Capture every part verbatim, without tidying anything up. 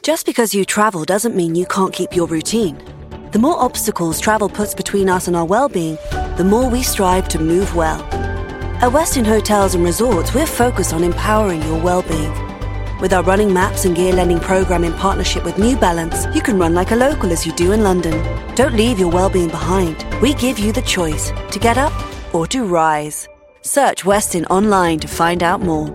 Just because you travel doesn't mean you can't keep your routine. The more obstacles travel puts between us and our well-being, the more we strive to move well. At Westin Hotels and Resorts, we're focused on empowering your well-being. With our running maps and gear lending program in partnership with New Balance, you can run like a local as you do in London. Don't leave your well-being behind. We give you the choice to get up or to rise. Search Westin online to find out more.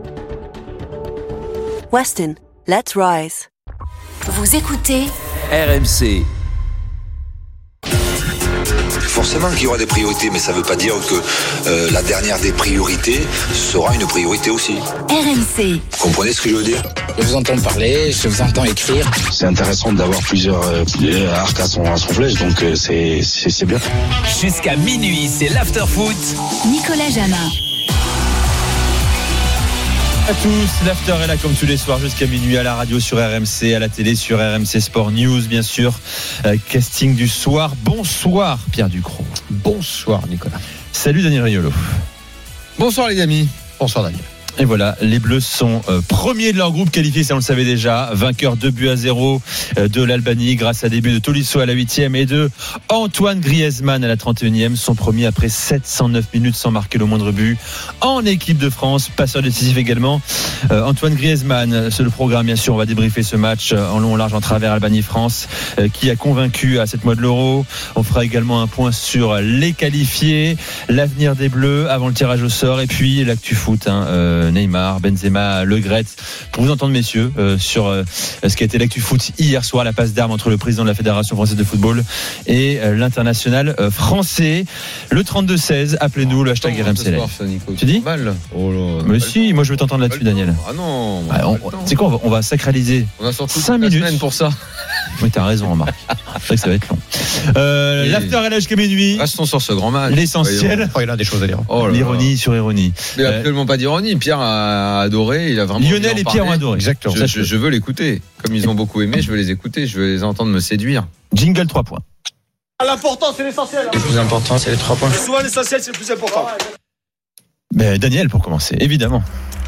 Westin, let's rise. Vous écoutez R M C. Forcément qu'il y aura des priorités, mais ça ne veut pas dire que euh, la dernière des priorités sera une priorité aussi. R M C. Vous comprenez ce que je veux dire ? Je vous entends parler, je vous entends écrire. C'est intéressant d'avoir plusieurs euh, arcs à son, à son flèche, donc euh, c'est, c'est, c'est bien. Jusqu'à minuit, c'est l'after-foot. Nicolas Jamin. À tous, l'after est là comme tous les soirs jusqu'à minuit à la radio sur R M C, à la télé sur R M C Sport News bien sûr. Euh, casting du soir. Bonsoir Pierre Ducrot. Bonsoir Nicolas. Salut Daniel Riolo. Bonsoir les amis. Bonsoir Daniel. Et voilà, les Bleus sont euh, premiers de leur groupe qualifiés, ça on le savait déjà, vainqueurs deux buts à zéro euh, de l'Albanie grâce à des buts de Tolisso à la huitième et de Antoine Griezmann à la trente et unième, son premier après sept cent neuf minutes sans marquer le moindre but en équipe de France, passeur décisif également. Euh, Antoine Griezmann, c'est le programme bien sûr, on va débriefer ce match en long, en large, en travers Albanie-France euh, qui a convaincu à sept mois de l'Euro. On fera également un point sur les qualifiés, l'avenir des Bleus avant le tirage au sort et puis l'actu foot, hein, euh, Neymar, Benzema, Le Gret. Pour vous entendre messieurs euh, sur euh, ce qui a été l'actu foot hier soir, la passe d'armes entre le président de la Fédération française de football et euh, l'international euh, français. Le trente-deux seize, appelez-nous, le hashtag R M C. Tu dis mal. Oh là, mais si, moi je veux t'entendre là-dessus Daniel. Ah non. Ah, on, c'est quoi, on va, on va sacraliser. On a sorti cinq minutes semaine pour ça. Oui, t'as raison, Marc. C'est vrai que ça va être long. Euh, l'after est là jusqu'à minuit. Restons sur ce grand match. L'essentiel. Oh, il y a des choses à dire. Oh l'ironie sur ironie. Il n'y a absolument pas d'ironie. Pierre a adoré. Il a vraiment. Lionel et Pierre ont adoré. Exactement. Je, je, je veux l'écouter. Comme ils ont beaucoup aimé, je veux les écouter. Je veux les entendre me séduire. Jingle trois points. L'important, c'est l'essentiel. Le plus important, c'est les trois points. Souvent, l'essentiel, c'est le plus important. Ben, Daniel, pour commencer, évidemment.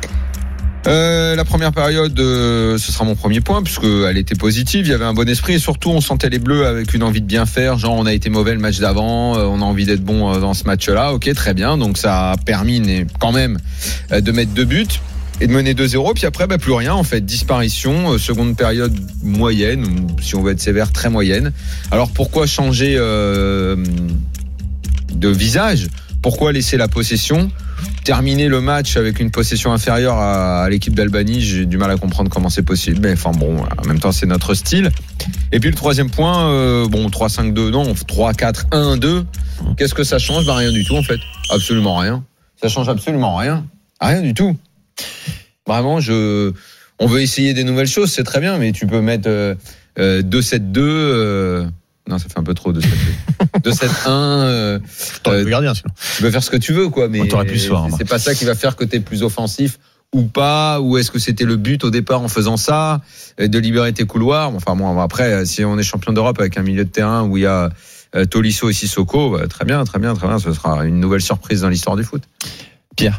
Euh, la première période, euh, ce sera mon premier point puisqu'elle était positive, il y avait un bon esprit et surtout on sentait les Bleus avec une envie de bien faire, genre on a été mauvais le match d'avant, euh, on a envie d'être bon euh, dans ce match-là, ok très bien, donc ça a permis quand même euh, de mettre deux buts et de mener deux zéro, puis après bah, plus rien en fait, disparition, euh, seconde période moyenne, ou si on veut être sévère très moyenne. Alors pourquoi changer euh, de visage ? Pourquoi laisser la possession ? Terminer le match avec une possession inférieure à, à l'équipe d'Albanie, j'ai du mal à comprendre comment c'est possible. Mais enfin bon, en même temps c'est notre style. Et puis le troisième point, euh, bon trois cinq deux, non, trois quatre un deux. Qu'est-ce que ça change ? Bah rien du tout en fait, absolument rien. Ça change absolument rien, rien du tout. Vraiment, je, on veut essayer des nouvelles choses, c'est très bien, mais tu peux mettre euh, euh, deux sept deux. Euh... Non, ça fait un peu trop de sept deux. deux sept un. Euh, euh, gardien, sinon. Tu peux faire ce que tu veux, quoi, mais on t'aurait pu soir, c'est, c'est pas ça qui va faire que t'es plus offensif ou pas, ou est-ce que c'était le but au départ en faisant ça, de libérer tes couloirs. Enfin bon, après, si on est champion d'Europe avec un milieu de terrain où il y a euh, Tolisso et Sissoko, bah, très bien, très bien, très bien, ce sera une nouvelle surprise dans l'histoire du foot. Pierre.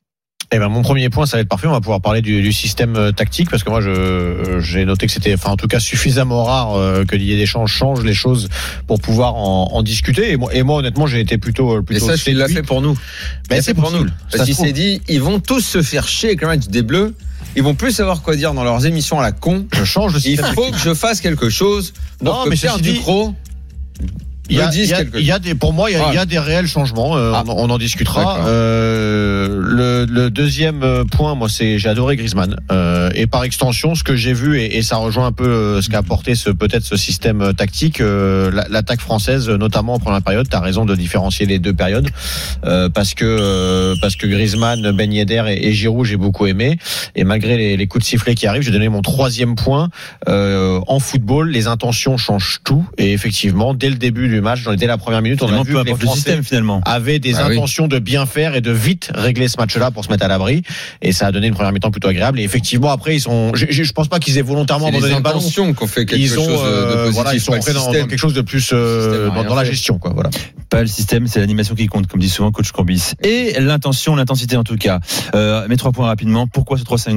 Eh ben, mon premier point, ça va être parfait. On va pouvoir parler du, du système tactique parce que moi, je, j'ai noté que c'était, enfin, en tout cas, suffisamment rare euh, que Didier Deschamps change les choses pour pouvoir en, en discuter. Et moi, et moi, honnêtement, j'ai été plutôt, plutôt. Et ça, il l'a fait pour nous. Ben, il c'est fait pour nous. Parce qu'il s'est dit, ils vont tous se faire chier avec le match des Bleus. Ils vont plus savoir quoi dire dans leurs émissions à la con. Je change le système. Il faut que je fasse quelque chose. Pour non, que mais Pierre Ducrot. Il y, a, il, y a, il y a des, pour moi, il y a, ouais. il y a des réels changements. Euh, ah. on, on en discutera. Euh, le, le deuxième point, moi, c'est j'ai adoré Griezmann. Euh, et par extension, ce que j'ai vu et, et ça rejoint un peu ce qu'a apporté ce peut-être ce système tactique, euh, l'attaque française, notamment en première période. T'as raison de différencier les deux périodes euh, parce que euh, parce que Griezmann, Ben Yedder et, et Giroud, j'ai beaucoup aimé. Et malgré les, les coups de sifflet qui arrivent, j'ai donné mon troisième point. Euh, en football, les intentions changent tout. Et effectivement, dès le début du match, dès la première minute, on a vu que les Français système, finalement. avaient des ah, intentions oui. de bien faire et de vite régler ce match-là pour se mettre à l'abri. Et ça a donné une première mi-temps plutôt agréable. Et effectivement, après, ils sont. Je, je pense pas qu'ils aient volontairement abandonné le ballon. C'est les intentions qu'on fait quelque ils ont, chose de positif. Voilà, ils sont rentrés dans, dans quelque chose de plus euh, dans, dans la gestion, quoi. Voilà. Pas le système, c'est l'animation qui compte, comme dit souvent coach Courbis. Et l'intention, l'intensité en tout cas. Euh, mes trois points rapidement. Pourquoi ce trois cinq deux ?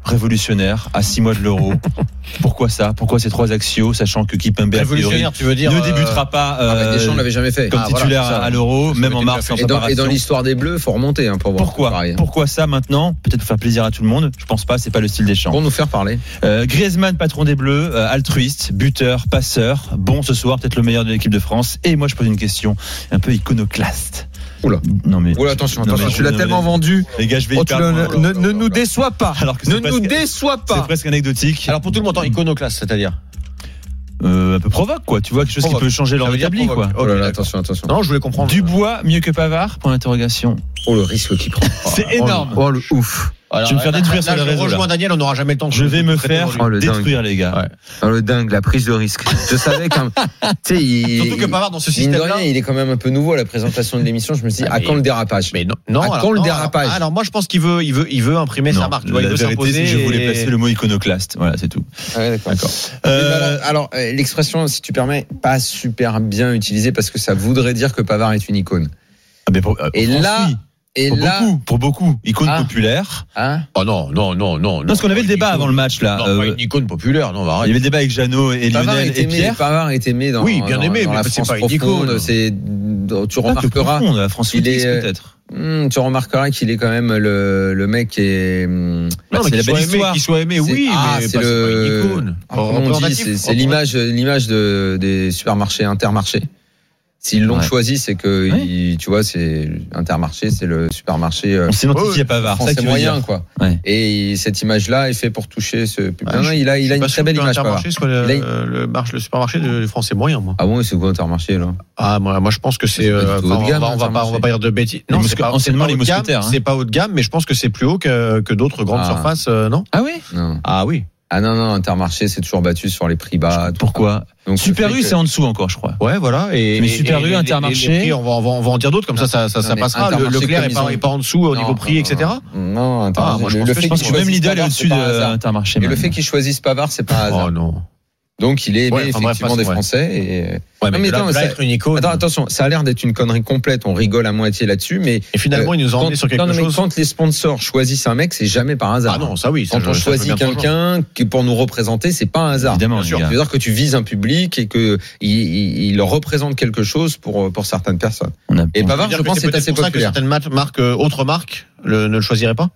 révolutionnaire à six mois de l'Euro. Pourquoi ça? Pourquoi ces trois axios, sachant que Kimpembe révolutionnaire, tu veux dire, ne débutera pas euh, ah bah Deschamps l'avait jamais fait comme ah, titulaire voilà, à l'Euro, même en mars sans et dans, préparation. et dans l'histoire des Bleus, faut remonter hein, pour voir. Pourquoi Pourquoi ça maintenant? Peut-être pour faire plaisir à tout le monde. Je pense pas, c'est pas le style Deschamps. Pour nous faire parler. Euh, Griezmann, patron des Bleus, euh, altruiste, buteur, passeur. Bon, ce soir peut-être le meilleur de l'équipe de France. Et moi, je pose une question un peu iconoclaste. Oula. Non mais. Oula, attention, non, attention. mais, tu l'as non, tellement mais, vendu. Les gars, je vais oh, y perdre. Le, ne, ne nous déçois pas. Alors que ne presque, nous déçois pas. C'est presque anecdotique. Alors pour tout le monde, iconoclaste, c'est-à-dire euh, un peu provoque quoi. Tu vois quelque chose provoque. Qui peut changer l'ordre établi quoi. Oh là là, attention, attention. Non, je voulais comprendre. Dubois mieux que Pavard? Point d'interrogation. Oh le risque qu'il prend. C'est oh, énorme. Oh le ouf. Alors, je vais me faire là, détruire là, sur là, le réseau. Je rejoins Daniel, on n'aura jamais le temps. Je vais me faire oh, détruire, dingue. les gars. Ouais. Oh, le dingue, la prise de risque. Je savais quand même. Tu sais, il. Surtout que Pavard dans ce système-là, il est quand même un peu nouveau à la présentation de l'émission. Je me suis dit, ah, à mais, quand le dérapage? Mais non, non. À alors, quand le non, dérapage? alors, alors moi, je pense qu'il veut, il veut, il veut imprimer non, sa marque. Tu vois, la il veut vérité, s'imposer. je voulais et... placer le mot iconoclaste. Voilà, c'est tout. Ouais, d'accord. d'accord. Euh... Alors, alors, l'expression, si tu permets, pas super bien utilisée parce que ça voudrait dire que Pavard est une icône. Ah, mais pour, euh, et pour là. France, oui. Et pour là, beaucoup, pour beaucoup, icône ah. populaire. Hein oh non, non, non, non. Non, parce qu'on avait le débat icône. avant le match là. Non, euh, pas une icône populaire, non, il y avait le débat avec Jeannot et Pavard Lionel est et aimé, Pierre. Pavard est aimé dans, oui, bien dans, aimé, dans mais la c'est France pas une profonde. icône. C'est, tu Pas remarqueras. profonde, la France il footiste, est, peut-être. Hum, tu remarqueras qu'il est quand même le, le mec qui est. Hum, bah, non, c'est mais la belle aimé, histoire. qu'il soit aimé, oui, ah, mais c'est pas, le. c'est pas une icône. Ah, on dit, c'est, c'est l'image, l'image de, des supermarchés, Intermarché. S'ils l'ont ouais. choisi, c'est que, ouais. il, tu vois, c'est Intermarché, c'est le supermarché. On s'identifie à Pavard, c'est moyen, quoi. Ouais. Et cette image-là est faite pour toucher ce public. Ah, non, non, il a, il a une très belle image. Intermarché soit le, a... le, marché, le supermarché de français moyen, moi. Ah bon, c'est quoi Intermarché là? Ah moi, moi je pense que c'est. Euh, enfin, on, va, on va pas, on va pas dire de bêtises. Non, c'est pas anciennement les mousquetaires. C'est pas haut de gamme, mais je pense que c'est plus haut que, que d'autres grandes ah. surfaces, euh, non? Ah oui. Non. Ah oui. Ah non, non, Intermarché, c'est toujours battu sur les prix bas. Pourquoi? Donc, Super U, que... c'est en dessous encore, je crois. Ouais, voilà. Et, mais et, Super U, Intermarché. Les, les prix, on, va, on, va, on va en dire d'autres, comme non, ça, ça, ça, ça passera. Le, Leclerc n'est pas, ont... pas en dessous au non, niveau prix, non, et cetera. Non, Intermarché. Ah, moi, je le pense fait que, pense que même Lidl est au-dessus d'Intermarché. Et le fait qu'ils choisissent Pavard, c'est pas un hasard. Oh non. Donc il est aimé ouais, enfin, effectivement bref, des Français. Et... Ouais, mais, non, mais là, attends, là, être une icône. Attends, attention, ça a l'air d'être une connerie complète. On rigole à moitié là-dessus, mais et finalement, euh, il nous a emmené sur quelque non, non, chose. Mais quand les sponsors choisissent un mec, c'est jamais par hasard. Ah non, ça oui. Ça, quand on je, choisit ça, quelqu'un qui pour nous représenter, c'est pas un hasard. Évidemment, bien sûr. Ça veut dire que tu vises un public et que il, il, il représente quelque chose pour pour certaines personnes. A... Et Pavard, je pense, c'est assez populaire. Que certaines marques, autres marques, le, ne le choisiraient pas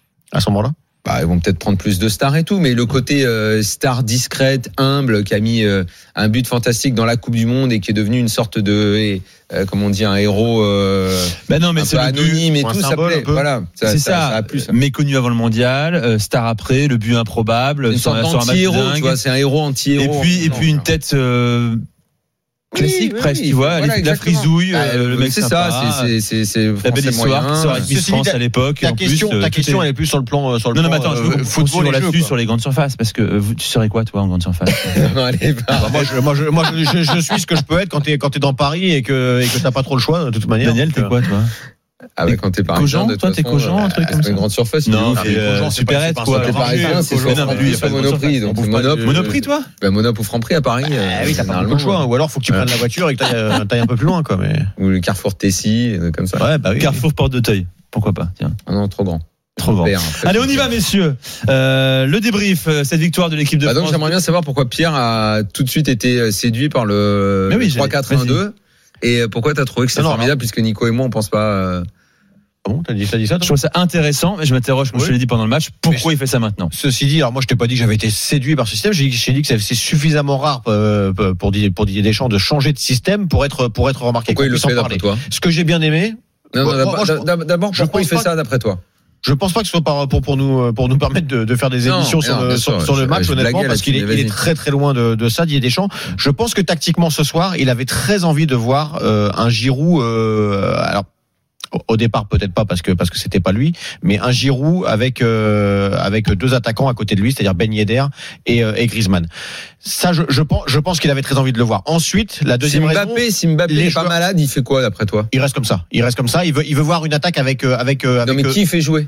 à ce moment-là. Bah, ils vont peut-être prendre plus de stars et tout, mais le côté euh, star discrète, humble, qui a mis euh, un but fantastique dans la Coupe du Monde et qui est devenu une sorte de, euh, comment on dit, un héros euh, ben non, mais un c'est peu anonyme et tout, ça plaît. Voilà, ça, c'est ça, ça, ça a plu, ça. Méconnu avant le mondial, euh, star après, le but improbable, une sorte d'anti-héros, tu vois, c'est un héros anti-héros. Et puis, et puis une tête. Euh, classique oui, presque, oui, tu vois, voilà, la frisouille, bah, euh, le mec c'est sympa, ça, c'est c'est c'est la belle histoire qui sort avec Miss France à l'époque. Ta question, ta question, elle est plus sur le plan, sur le non, plan. Non, mais attends, je veux football là-dessus sur les grandes surfaces, parce que tu serais quoi toi en grande surface? Non, allez, moi, je, moi, je, moi, je, je suis ce que je peux être quand t'es quand t'es dans Paris et que et que t'as pas trop le choix de toute manière. Daniel, t'es quoi toi? Ah ouais, quand t'es parisien, Cogent, toi t'es Cogent, un truc comme ça. C'est une grande surface. Non, c'est Superette quoi. T'es parisien, c'est sur Monoprix. Donc Monop. Monoprix toi? Ben Monop ou Franprix à Paris. Ah oui, t'as pas beaucoup de choix. Ou alors faut que tu prennes la voiture et que t'ailles un peu plus loin quoi. Mais ou le Carrefour Tessie, comme ça. Ouais, bah oui. Carrefour Porte d'Auteuil. Pourquoi pas? Tiens. Ah non, trop grand. Trop grand. Allez, on y va, messieurs. Euh, le débrief, cette victoire de l'équipe de bah France. Donc, j'aimerais bien savoir pourquoi Pierre a tout de suite été séduit par le oui, trois quatre un deux. Et pourquoi t'as trouvé que c'était formidable, puisque Nico et moi, on pense pas. Ah bon, t'as dit, t'as dit ça, toi? Je trouve ça intéressant, mais je m'interroge, comme oui. je te l'ai dit pendant le match, pourquoi mais il fait ça maintenant? Ceci dit, alors moi je t'ai pas dit que j'avais été séduit par ce système, j'ai, j'ai dit que c'est suffisamment rare euh, pour Didier, pour Didier Deschamps de changer de système pour être, pour être remarqué. Pourquoi il le fait d'après toi? Ce que j'ai bien aimé. Non, non, d'abord, moi, d'abord pourquoi il fait ça d'après toi? Je pense pas que ce soit par, pour, pour nous, pour nous permettre de, de faire des émissions non, sur, non, le, sur, sur le match, je, je honnêtement, parce qu'il est, il est très très loin de, de ça, Didier Deschamps. Je pense que tactiquement ce soir, il avait très envie de voir euh, un Giroud, euh, alors, au départ peut-être pas parce que parce que c'était pas lui, mais un Giroud avec euh, avec deux attaquants à côté de lui, c'est-à-dire Ben Yedder et, euh, et Griezmann. Ça, je, je pense je pense qu'il avait très envie de le voir. Ensuite, la deuxième si Mbappé, raison, si Mbappé n'est pas malade, il fait quoi d'après toi? Il reste comme ça. Il reste comme ça. Il veut il veut voir une attaque avec euh, avec, euh, avec. Non mais qui fait jouer?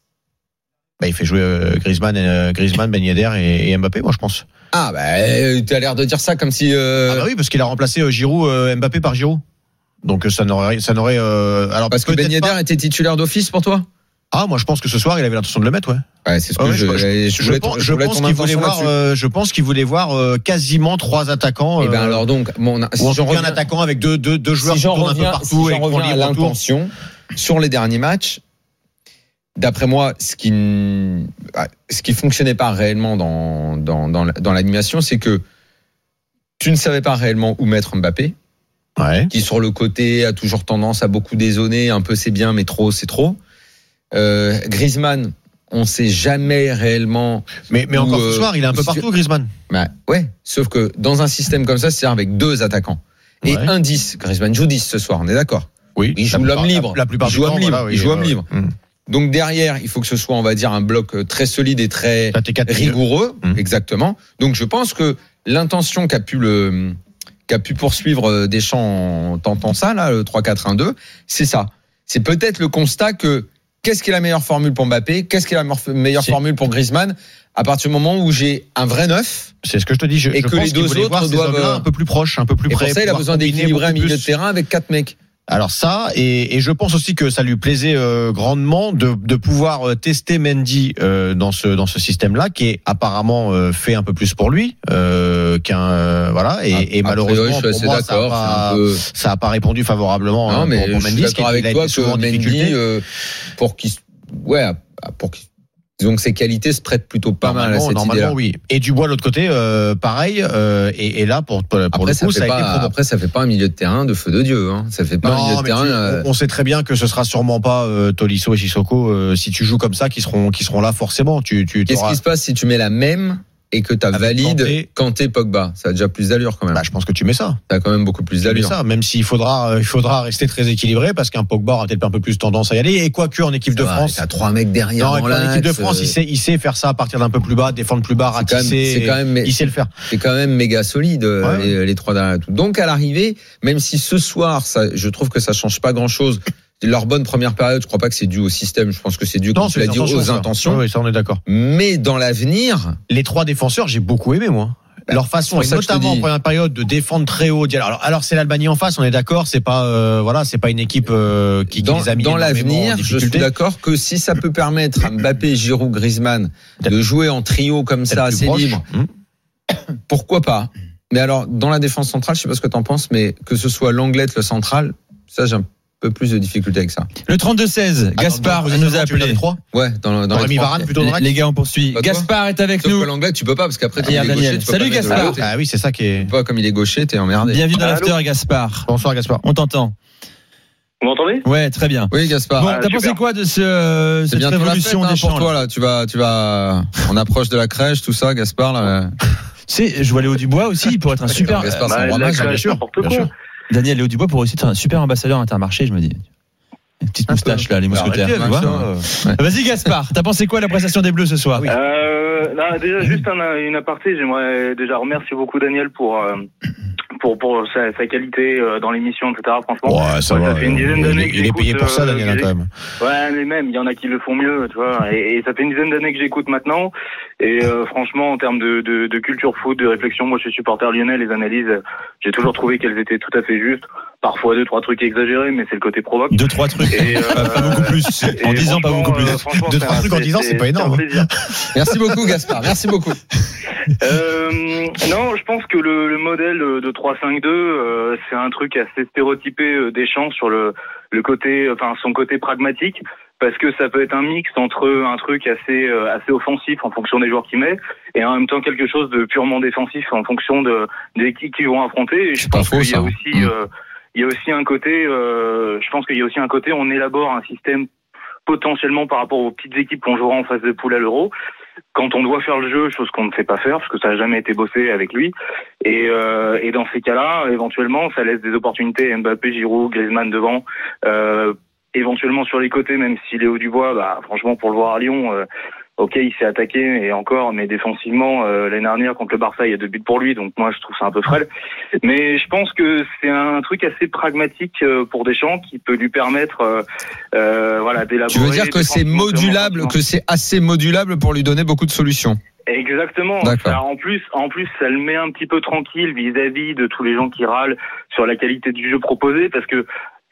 Bah il fait jouer euh, Griezmann, euh, Griezmann, Ben Yedder et, et Mbappé, moi je pense. Ah bah tu as l'air de dire ça comme si. Euh... Ah bah oui, parce qu'il a remplacé euh, Giroud, euh, Mbappé par Giroud. Donc ça n'aurait ça n'aurait euh, alors parce que Ben Yedder était titulaire d'office pour toi? Ah, moi je pense que ce soir il avait l'intention de le mettre, ouais. Ouais, c'est ce que ouais, je, je, je, je, je, pense, je pense qu'il voulait voir. Euh, je pense qu'il voulait voir euh, quasiment trois attaquants. Et ben euh, alors donc, bon, on a, si ou en reviens, un attaquant avec deux deux deux joueurs si qui tournent un peu partout si et qui font à l'intention sur les derniers matchs. D'après moi, ce qui ce qui fonctionnait pas réellement dans dans dans, dans l'animation, c'est que tu ne savais pas réellement où mettre Mbappé. Ouais. Qui sur le côté a toujours tendance à beaucoup dézonner, un peu c'est bien, mais trop c'est trop. Euh, Griezmann, on sait jamais réellement. Mais mais encore euh, ce soir, il est un peu partout, Griezmann. Bah, ouais, sauf que dans un système comme ça, c'est avec deux attaquants et ouais. un dix. Griezmann joue dix ce soir, on est d'accord. Oui. Il joue l'homme libre. La, la plupart il joue du homme temps, libre. voilà, oui, il joue euh, homme libre. Hum. Donc derrière, il faut que ce soit, on va dire, un bloc très solide et très rigoureux, hum. exactement. Donc je pense que l'intention qu'a pu le qu'a pu poursuivre Deschamps en tentant ça, là, le trois quatre un deux, c'est ça. C'est peut-être le constat que qu'est-ce qui est la meilleure formule pour Mbappé, qu'est-ce qui est la meilleure c'est... formule pour Griezmann, à partir du moment où j'ai un vrai neuf. C'est ce que je te dis. Je, et je que pense les deux autres doivent un peu plus proches, un peu plus près. Et pour ça, il a besoin d'équilibrer un milieu de terrain avec quatre mecs. Alors ça, et, et je pense aussi que ça lui plaisait euh, grandement de, de pouvoir euh, tester Mendy euh, dans ce dans ce système-là, qui est apparemment euh, fait un peu plus pour lui euh, qu'un euh, voilà. Et, ah, et malheureusement, priori, pour moi, ça a, pas, peu... ça a pas répondu favorablement non, mais pour, pour Mendy. Je suis d'accord avec toi que Mendy, euh, pour qu'il ouais, pour qu'il donc ses qualités se prêtent plutôt pas mal à cette normalement, idée-là. Oui. Et Dubois de l'autre côté, euh, pareil. Euh, et, et là, pour, pour après, le coup, ça, ça, ça pas, a été probant. Après, ça fait pas un milieu de terrain de feu de Dieu. Hein. Ça fait pas non, un milieu de terrain. Tu, euh... on sait très bien que ce sera sûrement pas euh, Tolisso et Sissoko euh, si tu joues comme ça, qui seront qui seront là forcément. Tu, tu Qu'est-ce qui se passe si tu mets la même et que tu as valide Kanté, Pogba? Ça a déjà plus d'allure quand même. Bah, je pense que tu mets ça. Ça a quand même beaucoup plus d'allure. Ça, même s'il faudra, euh, il faudra rester très équilibré parce qu'un Pogba aura peut-être un peu plus tendance à y aller. Et quoique en équipe de France, t'as trois mecs derrière. Non, en équipe de France, il sait, il sait faire ça à partir d'un peu plus bas, défendre plus bas, ratisser. C'est quand même, il sait le faire. C'est quand même méga solide ouais. les, les trois derrière. Donc à l'arrivée, même si ce soir, ça, je trouve que ça change pas grand-chose. Leur bonne première période, je crois pas que c'est dû au système. Je pense que c'est dû, comme tu l'as dit, aux ça. intentions. Oui, ça on est d'accord. Mais dans l'avenir, les trois défenseurs, j'ai beaucoup aimé moi. Bah, leur façon, et notamment en première période, de défendre très haut. Alors, alors c'est l'Albanie en face, on est d'accord. C'est pas, euh, voilà, c'est pas une équipe euh, qui, qui dans, les a mis dans l'avenir. Je suis d'accord que si ça peut permettre à Mbappé, Giroud, Griezmann de jouer en trio comme ça, assez proche. libre, hum. pourquoi pas. Mais alors, dans la défense centrale, je sais pas ce que t'en penses, mais que ce soit Langlette, le central, ça j'ai un peu plus de difficultés avec ça. Le trente-deux sèse, ah, Gaspard, vous nous a appelé. Ouais, dans, dans les Varane plutôt dans les, les gars, on poursuit. Bah, Gaspard est avec Sauf nous. Que l'anglais, tu peux pas parce qu'après, il est gaucher, tu peux Salut Gaspard. Ah oui, c'est ça qui est. Pas comme il est gaucher, t'es emmerdé. Bienvenue dans l'after, Gaspard. Bonsoir Gaspard. On t'entend. Vous m'entendez? Ouais, très bien. Oui, Gaspard. Bon, ah, t'as super. pensé quoi de ce euh, cette révolution fête, des hein, pour toi là? Tu vas, tu vas. On approche de la crèche, tout ça, Gaspard là. C'est, je vois Léo Dubois aussi, il pourrait être un super. Gaspard, c'est un roi match, bien sûr. Bien sûr. Daniel Léo Dubois pourrait aussi être un super ambassadeur Intermarché, je me dis. Une petite moustache là, les mousquetaires. Tu vois ouais. Vas-y Gaspard, t'as pensé quoi à la prestation des Bleus ce soir? euh, là, Déjà juste un, une aparté, j'aimerais déjà remercier beaucoup Daniel pour euh, pour pour sa, sa qualité euh, dans l'émission, et cetera. Franchement, ouais, ça, ouais, ça fait une dizaine d'années que il est payé pour ça, Daniel, euh, quand même. Ouais, mais même il y en a qui le font mieux, tu vois. Et, et ça fait une dizaine d'années que j'écoute maintenant. Et euh, franchement, en termes de, de, de culture foot, de réflexion, moi je suis supporter lyonnais. Les analyses, j'ai toujours trouvé qu'elles étaient tout à fait justes. Parfois deux trois trucs exagérés, mais c'est le côté provoque. Deux trois trucs, et, euh, pas beaucoup plus. En dix ans, pas beaucoup plus. Euh, deux trois trucs en dix ans, c'est pas énorme. Merci beaucoup, Gaspard. Merci beaucoup. Euh, non, je pense que le, le modèle de trois cinq deux, euh, c'est un truc assez stéréotypé Deschamps sur le, le côté, enfin son côté pragmatique, parce que ça peut être un mix entre un truc assez assez offensif en fonction des joueurs qu'il met, et en même temps quelque chose de purement défensif en fonction de des équipes qu'ils vont affronter. Et je pense qu'il y a aussi mmh. euh, il y a aussi un côté, euh, je pense qu'il y a aussi un côté, on élabore un système potentiellement par rapport aux petites équipes qu'on jouera en phase de poule à l'Euro. Quand on doit faire le jeu, chose qu'on ne sait pas faire, parce que ça n'a jamais été bossé avec lui. Et, euh, et dans ces cas-là, éventuellement, ça laisse des opportunités à Mbappé, Giroud, Griezmann devant, euh, éventuellement sur les côtés, même si Léo Dubois, bah, franchement, pour le voir à Lyon, euh, ok, il s'est attaqué, et encore, mais défensivement, euh, l'année dernière, contre le Barça, il y a deux buts pour lui, donc moi, je trouve ça un peu frêle. Mais je pense que c'est un truc assez pragmatique euh, pour Deschamps, qui peut lui permettre, euh, euh, voilà, d'élaborer. Tu veux dire que c'est modulable, que c'est assez modulable pour lui donner beaucoup de solutions? Exactement. Ça, en plus, en plus, ça le met un petit peu tranquille vis-à-vis de tous les gens qui râlent sur la qualité du jeu proposé, parce que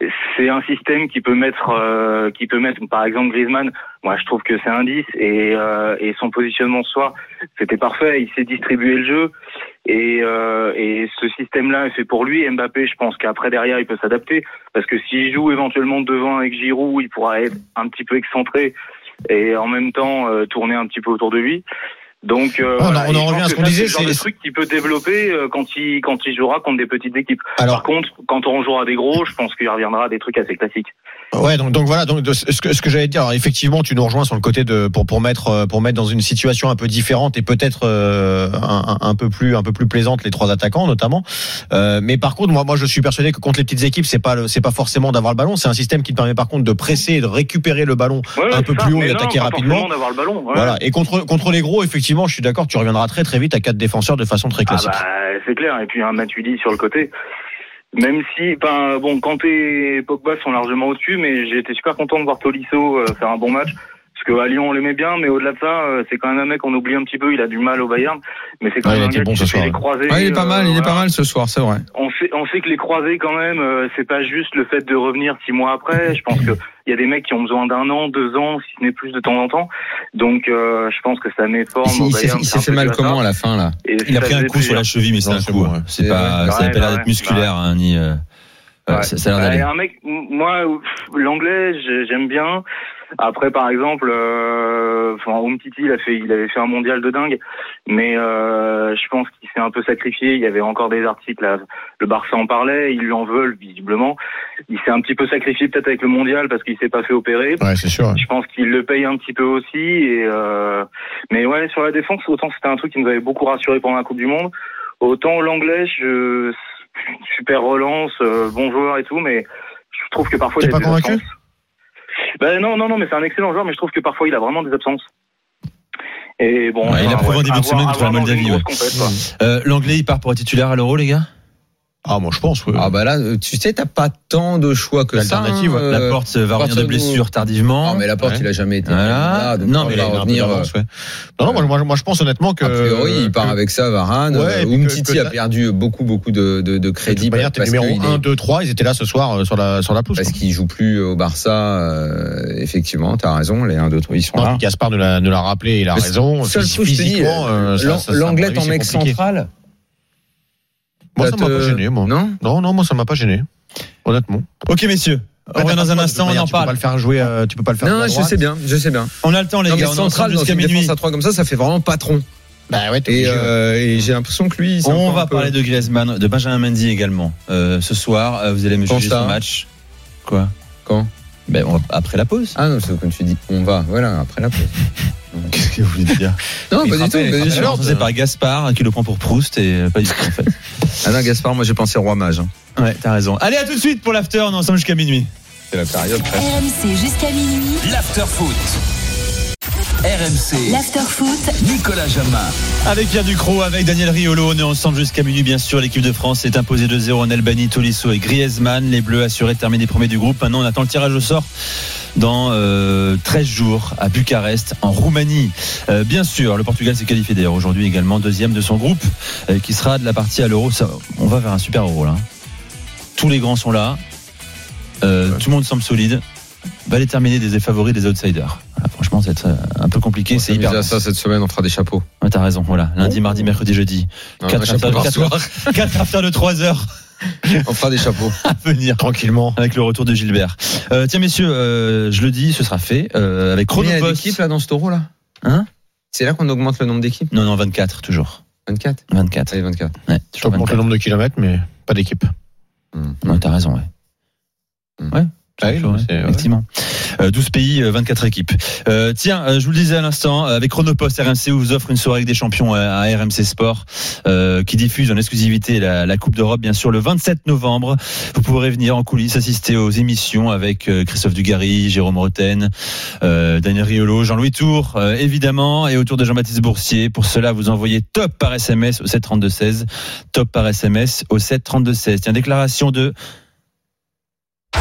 c'est un système qui peut mettre, euh, qui peut mettre, par exemple Griezmann. Moi, je trouve que c'est un dix et euh, et son positionnement ce soir, c'était parfait. Il sait distribuer le jeu et euh, et ce système-là est fait pour lui. Mbappé, je pense qu'après derrière, il peut s'adapter parce que s'il joue éventuellement devant avec Giroud, il pourra être un petit peu excentré et en même temps euh, tourner un petit peu autour de lui. Donc, euh, on, voilà, on en revient à ce qu'on disait, c'est le genre de truc qu'il peut développer euh, quand il quand il jouera contre des petites équipes. Alors, par contre, quand on jouera des gros, je pense qu'il reviendra à des trucs assez classiques. Ouais, donc donc voilà, donc ce que ce que j'allais dire, alors, effectivement, tu nous rejoins sur le côté de pour pour mettre pour mettre dans une situation un peu différente et peut-être euh, un, un peu plus un peu plus plaisante les trois attaquants notamment. Euh, mais par contre, moi moi je suis persuadé que contre les petites équipes, c'est pas le, c'est pas forcément d'avoir le ballon, c'est un système qui te permet par contre de presser et de récupérer le ballon ouais, un peu ça, plus haut et non, d'attaquer rapidement. D'avoir le ballon, ouais. Voilà, et contre contre les gros, effectivement, je suis d'accord, tu reviendras très très vite à quatre défenseurs de façon très classique. Ah bah, c'est clair, et puis un Matuidi sur le côté. Même si, enfin, bon, Kanté et Pogba sont largement au-dessus, mais j'ai été super content de voir Tolisso euh, faire un bon match. Parce qu'à Lyon, on l'aimait bien, mais au-delà de ça, euh, c'est quand même un mec qu'on oublie un petit peu. Il a du mal au Bayern, mais c'est quand ouais, même un gars bon qui fait les croisés. Ouais, il est pas mal, euh, il est voilà. pas mal ce soir, c'est vrai. On sait, on sait que les croisés, quand même, euh, c'est pas juste le fait de revenir six mois après. Je pense que il y a des mecs qui ont besoin d'un an, deux ans, si ce n'est plus de temps en temps. Donc, euh, je pense que ça met forme il, au il Bayern. s'est, il s'est fait mal comment à la fin là? Et Il a pris un coup plaisir. sur la cheville, mais c'est non, un c'est coup. bon, ouais. C'est C'est pas, ouais. ça n'a pas l'air Ouais, d'être ouais. musculaire, hein, ni. Euh... Ouais, Ouais. ça, ça a l'air Et d'aller. un mec, moi, l'anglais, j'aime bien. Après, par exemple, euh, enfin, Umtiti, il a fait, il avait fait un mondial de dingue, mais euh, je pense qu'il s'est un peu sacrifié. Il y avait encore des articles, là, le Barça en parlait, ils lui en veulent visiblement. Il s'est un petit peu sacrifié peut-être avec le mondial parce qu'il s'est pas fait opérer. Ouais, c'est sûr. Ouais. Je pense qu'il le paye un petit peu aussi. Et euh, mais ouais, sur la défense, autant c'était un truc qui nous avait beaucoup rassuré pendant la Coupe du Monde, autant l'anglais, je super relance, euh, bon joueur et tout, mais je trouve que parfois T'es il a pas des convaincu? absences. Ben non, non, non, mais c'est un excellent joueur, mais je trouve que parfois il a vraiment des absences. Et bon, Ouais, il a prouvé en début de semaine contre la avoir dans une Moldavie. grosse Ouais. compète, quoi. Euh, L'anglais, il part pour être titulaire à l'Euro, les gars? Ah, moi je pense. Ouais. Ah bah là, tu sais, t'as pas tant de choix que ça. L'alternative, hein, La Porte va revenir de blessure tardivement. Non, mais la Porte, Ouais. il a jamais été. Voilà. Là, donc Non, il mais va il a un peu revenir. d'avance, ouais. Non, non, moi, moi, moi je pense honnêtement que. A priori, il part que- avec ça, Varane. Ouais, et puis que- Umtiti que- a perdu beaucoup, beaucoup de, de, de De crédit. toute manière, t'es parce numéro qu'il un, est- deux, trois, ils étaient là ce soir euh, sur la, sur la pelouse. Parce quoi. qu'il joue plus au Barça. Euh, effectivement, t'as raison. Les un, deux, trois, ils sont Non, là. puis Gaspard nous l'a, nous l'a rappelé, il a Le raison. seul Phys- truc, je te dis, Physiquement, euh, ça- l'an- ça- ça, à mon l'anglais avis, en c'est mec compliqué. central. Moi, ça Ça m'a te- pas gêné, moi. Non Non, non, moi, ça m'a pas gêné. Honnêtement. Ok, messieurs. On revient dans un instant, on en Tu peux pas parle. le faire jouer, euh, tu peux pas le faire. Non, de la je droite. sais bien, je sais bien. On a le temps, les Non, mais gars. On est ensemble central dans jusqu'à une minuit. défense à trois comme ça, ça fait vraiment patron. Bah ouais, t'es Et, obligé. euh, et j'ai l'impression que lui, c'est On encore va un peu- parler de Griezmann, de Benjamin Mendy également. Euh, ce soir, euh, vous allez me Quand juger ça son match. Quoi? Quand Ben, on va- après la pause. Ah non, c'est comme tu dis, on va, voilà, après la pause. Qu'est-ce que vous voulez dire? Non, Il pas du tout. frappait, il pas du frappait. tout. Alors, c'est par Gaspard qui le prend pour Proust et euh, pas du tout en fait. Ah non, Gaspard, moi j'ai pensé roi mage. hein. Ouais, t'as raison. Allez, à tout de suite pour l'after. On est ensemble jusqu'à minuit. C'est la période presque. R M C jusqu'à minuit. L'after foot. R M C. L'after foot. Nicolas Jamin. Avec Pierre Ducrot, avec Daniel Riolo, on est ensemble jusqu'à minuit, bien sûr. L'équipe de France est imposée deux zéro en Albanie, Tolisso et Griezmann. Les Bleus assurés de terminer premier du groupe. Maintenant, on attend le tirage au sort dans euh, treize jours à Bucarest, en Roumanie. Euh, bien sûr, le Portugal s'est qualifié d'ailleurs aujourd'hui également, deuxième de son groupe, euh, qui sera de la partie à l'Euro. Ça, on va vers un super Euro là. Tous les grands sont là. Euh, ouais. Tout le monde semble solide. Va les terminer des favoris, des outsiders. Voilà, franchement, c'est un peu compliqué. On c'est hyper. à ça cette semaine, on fera des chapeaux. Ouais, t'as raison. Voilà, lundi, oh. mardi, mercredi, jeudi. quatre afters de trois heures. On fera des chapeaux à venir tranquillement avec le retour de Gilbert. Euh, tiens messieurs, euh, je le dis, ce sera fait euh, avec Chronopost. Il y a d'équipes là dans ce taureau là. Hein? C'est là qu'on augmente le nombre d'équipes. Non non, vingt-quatre toujours. vingt-quatre. vingt-quatre. Allez, vingt-quatre. Ouais, tu augmentes le nombre de kilomètres, mais pas d'équipe. Mmh. Ouais, t'as raison, ouais. Mmh. Ouais. Ah oui, ouais, c'est, effectivement. Ouais. Euh, douze pays, vingt-quatre équipes. Euh, tiens, euh, je vous le disais à l'instant, avec Chronopost, R M C vous offre une soirée avec des champions à, à R M C Sport, euh, qui diffuse en exclusivité la, la Coupe d'Europe, bien sûr, le vingt-sept novembre. Vous pourrez venir en coulisses, assister aux émissions avec euh, Christophe Dugarry, Jérôme Roten, euh, Daniel Riolo, Jean-Louis Tour, euh, évidemment, et autour de Jean-Baptiste Boursier. Pour cela, vous envoyez top par S M S au sept trente-deux seize. Top par S M S au sept trente-deux seize. Tiens, déclaration de...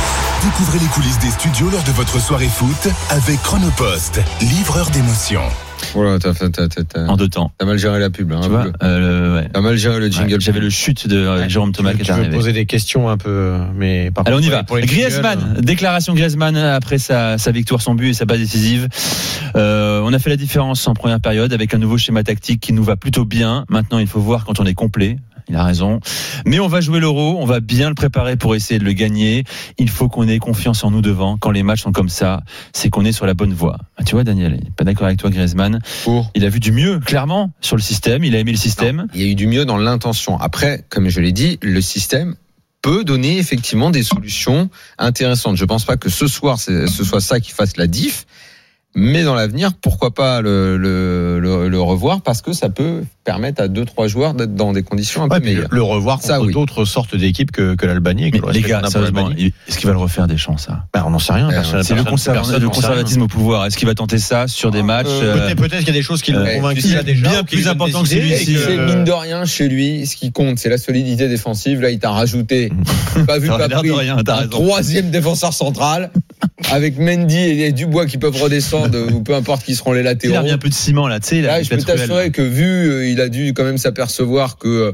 Découvrez les coulisses des studios lors de votre soirée foot avec Chronopost, livreur d'émotions. Voilà, t'as, t'as, t'as, t'as, en deux temps. T'as mal géré la pub, hein. Tu vois, euh, ouais. T'as mal géré le jingle. Ouais, j'avais le chute de ouais. Jérôme Thomas tu, qui est tu arrivé. veux poser des questions un peu, mais pas. Allez, on y va. Griezmann, jingles. Déclaration Griezmann après sa, sa victoire, son but et sa passe décisive. Euh, on a fait la différence en première période avec un nouveau schéma tactique qui nous va plutôt bien. Maintenant, il faut voir quand on est complet. Il a raison. Mais on va jouer l'Euro, on va bien le préparer pour essayer de le gagner. Il faut qu'on ait confiance en nous devant. Quand les matchs sont comme ça, c'est qu'on est sur la bonne voie. Ah, tu vois, Daniel, il n'est pas d'accord avec toi, Griezmann. Pour. Il a vu du mieux, clairement, sur le système. Il a aimé le système. Non, il y a eu du mieux dans l'intention. Après, comme je l'ai dit, le système peut donner effectivement des solutions intéressantes. Je ne pense pas que ce soir, ce soit ça qui fasse la diff. Mais dans l'avenir, pourquoi pas le, le, le, le revoir, parce que ça peut permettre à deux, trois joueurs d'être dans des conditions un ouais, peu meilleures. Le revoir contre ça, oui. d'autres sortes d'équipes que, que l'Albanie. Et que mais le les gars, sérieusement, est-ce qu'il va le refaire Deschamps, ça? Ben, on n'en sait rien. Ouais, personne, c'est personne, le, conserv- le conservatisme au pouvoir. Est-ce qu'il va tenter ça sur des matchs euh, peut-être, peut-être qu'il y a des choses qui l'ont euh, convaincu là déjà. Bien plus important que celui-ci. C'est mine de rien, chez lui, ce qui compte, c'est la solidité défensive. Là, il t'a rajouté, pas vu, pas pris, rien, un troisième défenseur central, avec Mendy et Dubois qui peuvent redescendre, ou peu importe qui seront les latéraux. Il a mis un peu de ciment là, tu sais. Là, je peux t'assurer que vu, il a dû quand même s'apercevoir que.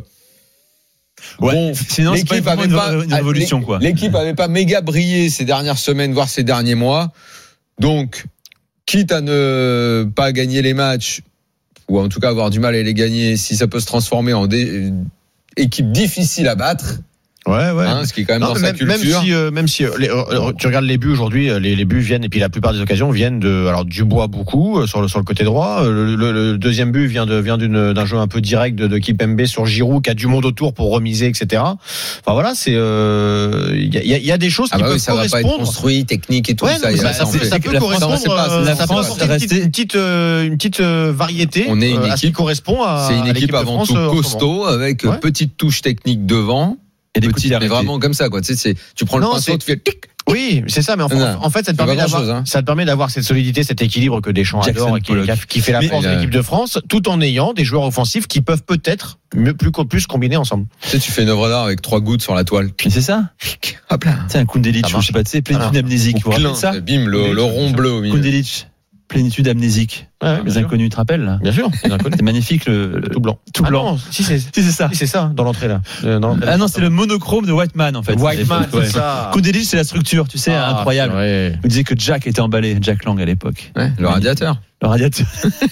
Ouais. Bon, sinon c'est pas vraiment une, pas, une révolution quoi. L'équipe avait pas méga brillé ces dernières semaines, voire ces derniers mois. Donc, quitte à ne pas gagner les matchs, ou en tout cas avoir du mal à les gagner, si ça peut se transformer en dé... équipe difficile à battre. Ouais, ouais. Hein, ce qui est quand même non, dans même, sa culture. Même si, euh, même si euh, les, euh, tu regardes les buts aujourd'hui, les, les buts viennent et puis la plupart des occasions viennent de, alors Dubois beaucoup euh, sur le sur le côté droit. Euh, le, le, le deuxième but vient de vient d'une d'un jeu un peu direct de, de Kipembe sur Giroud qui a du monde autour pour remiser, et cetera. Enfin voilà, c'est il euh, y, a, y a des choses qui ah bah peuvent oui, ça correspondre. Va pas être construit, technique et tout ouais, ça. Non, ça, ça, ça, ça peut la correspondre. France, la ça France, une petite une petite, euh, une petite euh, variété. On est une euh, équipe à ce qui correspond à. C'est une équipe avant tout costaud avec ouais. petite touche technique devant. Et des petits, mais vraiment comme ça, quoi. Tu sais, c'est, tu prends le non, pinceau, c'est... tu fais tic. Oui, c'est ça, mais en, non, en fait, ça te permet d'avoir, chose, hein. ça te permet d'avoir cette solidité, cet équilibre que Deschamps Jackson adore, qui, qui fait la mais force de l'équipe de France, tout en ayant des joueurs offensifs qui peuvent peut-être mieux, plus, plus combiner ensemble. Tu sais, tu fais une œuvre d'art avec trois gouttes sur la toile. Mais c'est ça. Hop là. C'est un Koundelic, je sais pas, tu sais, plénitude amnésique. Vous rappelez ça? Bim, le, le rond bleu au milieu. Koundelic. Plénitude amnésique. Ouais, les inconnus, tu te rappelles là? Bien sûr. C'est magnifique le, le tout blanc. Tout ah blanc. Non, si c'est, si c'est ça. Si c'est ça dans l'entrée là. Dans l'entrée, ah non, c'est le monochrome de Whiteman en fait. Whiteman, c'est ouais. ça. Koundelic, c'est la structure, tu sais, ah, incroyable. Ouais. Vous disiez que Jack était emballé, Jack Lang à l'époque. Ouais, le radiateur. Le radiateur.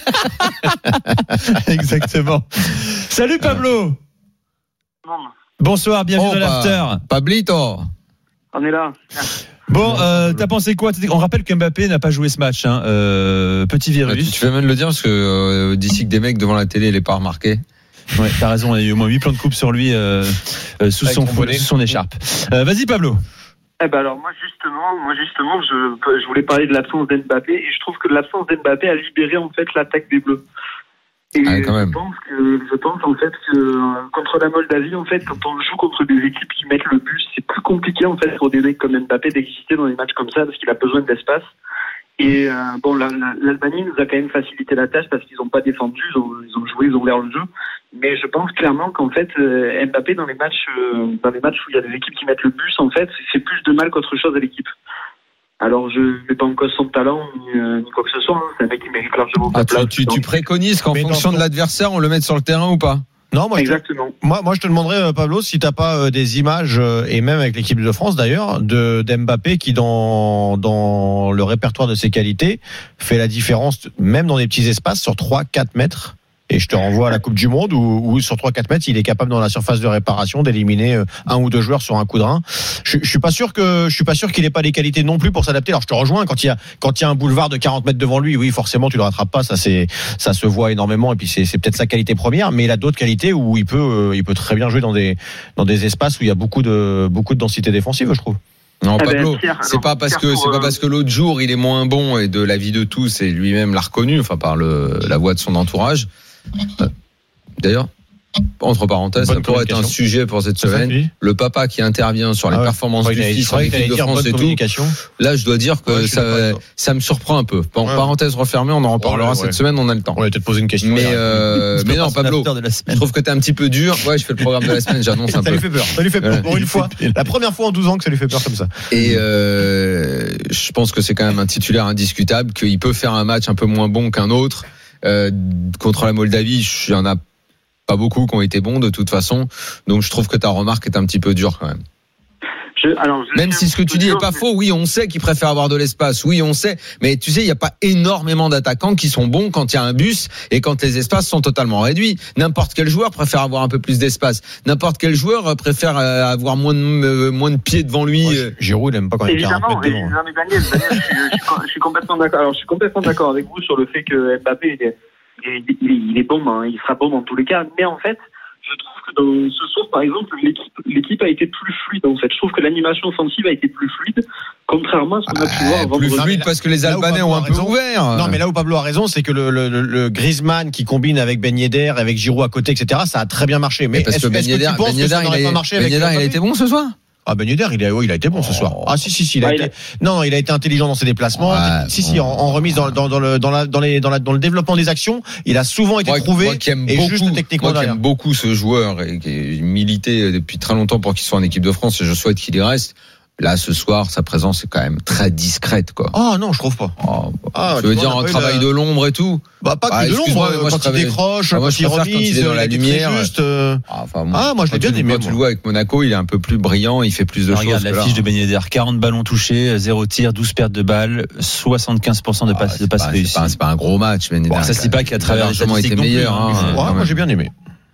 Exactement. Salut Pablo. Bonsoir, bienvenue oh, dans l'after. Pablito. On est là. Bon, euh, t'as pensé quoi? On rappelle que Mbappé n'a pas joué ce match. Hein. Euh, petit virus. Ouais, tu, tu fais même le dire parce que euh, d'ici que des mecs devant la télé, il n'est pas remarqué. Ouais, t'as raison. Il y a eu au moins huit plans de coupe sur lui euh, euh, sous, son, sous son écharpe. Euh, vas-y, Pablo. Eh ben alors moi justement, moi justement, je, je voulais parler de l'absence d'Mbappé et je trouve que l'absence d'Mbappé a libéré en fait l'attaque des Bleus. Et ah, quand même. je pense que je pense en fait que euh, contre la Moldavie en fait quand on joue contre des équipes qui mettent le but c'est plus compliqué en fait pour des mecs comme Mbappé d'exister dans des matchs comme ça parce qu'il a besoin d'espace et euh, bon la, la, l'Albanie nous a quand même facilité la tâche parce qu'ils n'ont pas défendu ils ont, ils ont joué ils ont ouvert le jeu mais je pense clairement qu'en fait euh, Mbappé dans les matchs euh, dans les matchs où il y a des équipes qui mettent le but en fait c'est plus de mal qu'autre chose à l'équipe. Alors je ne mets pas en cause son talent ni, euh, ni quoi que ce soit. Hein. C'est un mec qui mérite largement sa ah, place. Tu, tu, tu préconises qu'en mais fonction ton... de l'adversaire, on le mette sur le terrain ou pas? Non, moi exactement. Je te, moi, moi, je te demanderais, Pablo, si t'as pas euh, des images euh, et même avec l'équipe de France d'ailleurs, de d'Mbappé qui dans dans le répertoire de ses qualités fait la différence, même dans des petits espaces sur trois quatre mètres. Et je te renvoie à la Coupe du Monde où, où sur trois quatre mètres, il est capable dans la surface de réparation d'éliminer un ou deux joueurs sur un coup de rein. Je, je suis pas sûr que je suis pas sûr qu'il ait pas les qualités non plus pour s'adapter. Alors je te rejoins quand il y a quand il y a un boulevard de quarante mètres devant lui, oui forcément tu le rattrapes pas, ça c'est ça se voit énormément et puis c'est c'est peut-être sa qualité première, mais il a d'autres qualités où il peut il peut très bien jouer dans des dans des espaces où il y a beaucoup de beaucoup de densité défensive, je trouve. Non, eh Pablo, ben, Pierre, c'est non, pas parce Pierre que c'est pour, pas parce que l'autre jour il est moins bon et de l'avis de tous et lui-même l'a reconnu, enfin par le la voix de son entourage. D'ailleurs, entre parenthèses, bonne ça pourrait être un sujet pour cette semaine. Le papa qui intervient sur les ah ouais. performances du fils en équipe de France et tout. Là, je dois dire que ouais, ça, ça me surprend un peu. Bon, ouais. Parenthèse refermée, on en reparlera ouais, ouais. cette semaine, on a le temps. On va peut-être poser une question. Mais, euh, mais non, Pablo, je trouve que t'es un petit peu dur. Ouais, je fais le programme de la semaine, j'annonce un ça peu. Ça lui fait peur. Ça lui fait peur. Pour une fois, la première fois en douze ans que ça lui fait peur comme ça. Et euh, je pense que c'est quand même un titulaire indiscutable, qu'il peut faire un match un peu moins bon qu'un autre. Euh, contre la Moldavie, il y en a pas beaucoup qui ont été bons de toute façon. Donc je trouve que ta remarque est un petit peu dure quand même. Je, alors, je Même si ce que tu dis est pas faux, oui, on sait qu'ils préfèrent avoir de l'espace, oui, on sait, mais tu sais, il n'y a pas énormément d'attaquants qui sont bons quand il y a un bus et quand les espaces sont totalement réduits. N'importe quel joueur préfère avoir un peu plus d'espace. N'importe quel joueur préfère avoir moins de, moins de pieds devant lui. Ouais, Giroud, il aime pas quand il y a quarante mètres devant. Non, mais Daniel, Daniel je, suis, je, suis, je suis complètement d'accord. Alors, je suis complètement d'accord avec vous sur le fait que Mbappé, il est, il est, il est bon, hein, il sera bon dans tous les cas, mais en fait, je trouve que dans ce soir, par exemple, l'équipe, l'équipe a été plus fluide, en fait. Je trouve que l'animation offensive a été plus fluide, contrairement à ce qu'on a pu ah, voir avant. Plus fluide parce que les Albanais ont un peu raison, ouvert. Non, mais là où Pablo a raison, c'est que le, le, le Griezmann qui combine avec Ben Yedder, avec Giroud à côté, et cetera, ça a très bien marché. Mais, mais parce est-ce, que Ben Yedder, est-ce que tu penses ben que ça n'aurait pas marché avec Ben Yedder, il a été bon ce soir? Ah Ben Yedder, il a, oui, il a été bon ce soir. Ah si si si, il a ah, été. Il a... Non, il a été intelligent dans ses déplacements. Ouais, si bon. si, en, en remise dans, dans, dans le dans la dans les dans la dans le développement des actions, il a souvent été moi, trouvé. Moi qui aime et beaucoup, juste techniquement moi qui aime beaucoup ce joueur et qui est milité depuis très longtemps pour qu'il soit en équipe de France et je souhaite qu'il y reste. Là, ce soir, sa présence est quand même très discrète, quoi. Ah non, je trouve pas. Oh, bah, ah, tu veux dire un travail la... de l'ombre et tout? Bah pas que ah, de l'ombre. Moi, moi, quand il travaille... décroche, ah, moi, quand il remise, quand il est dans la lumière. Juste, euh... ah, enfin, moi, ah, moi je l'ai bien aimé. Quand tu le vois avec Monaco, il est un peu plus brillant, il fait plus de ah, choses. Regarde la fiche de Ben Yedder, quarante ballons touchés, zéro tir, douze pertes de balles, soixante-quinze pour cent de passes de passes réussies. C'est pas un gros match, Ben Yedder. Ça se dit pas qu'à travers les statistiques été meilleur. Moi j'ai bien aimé.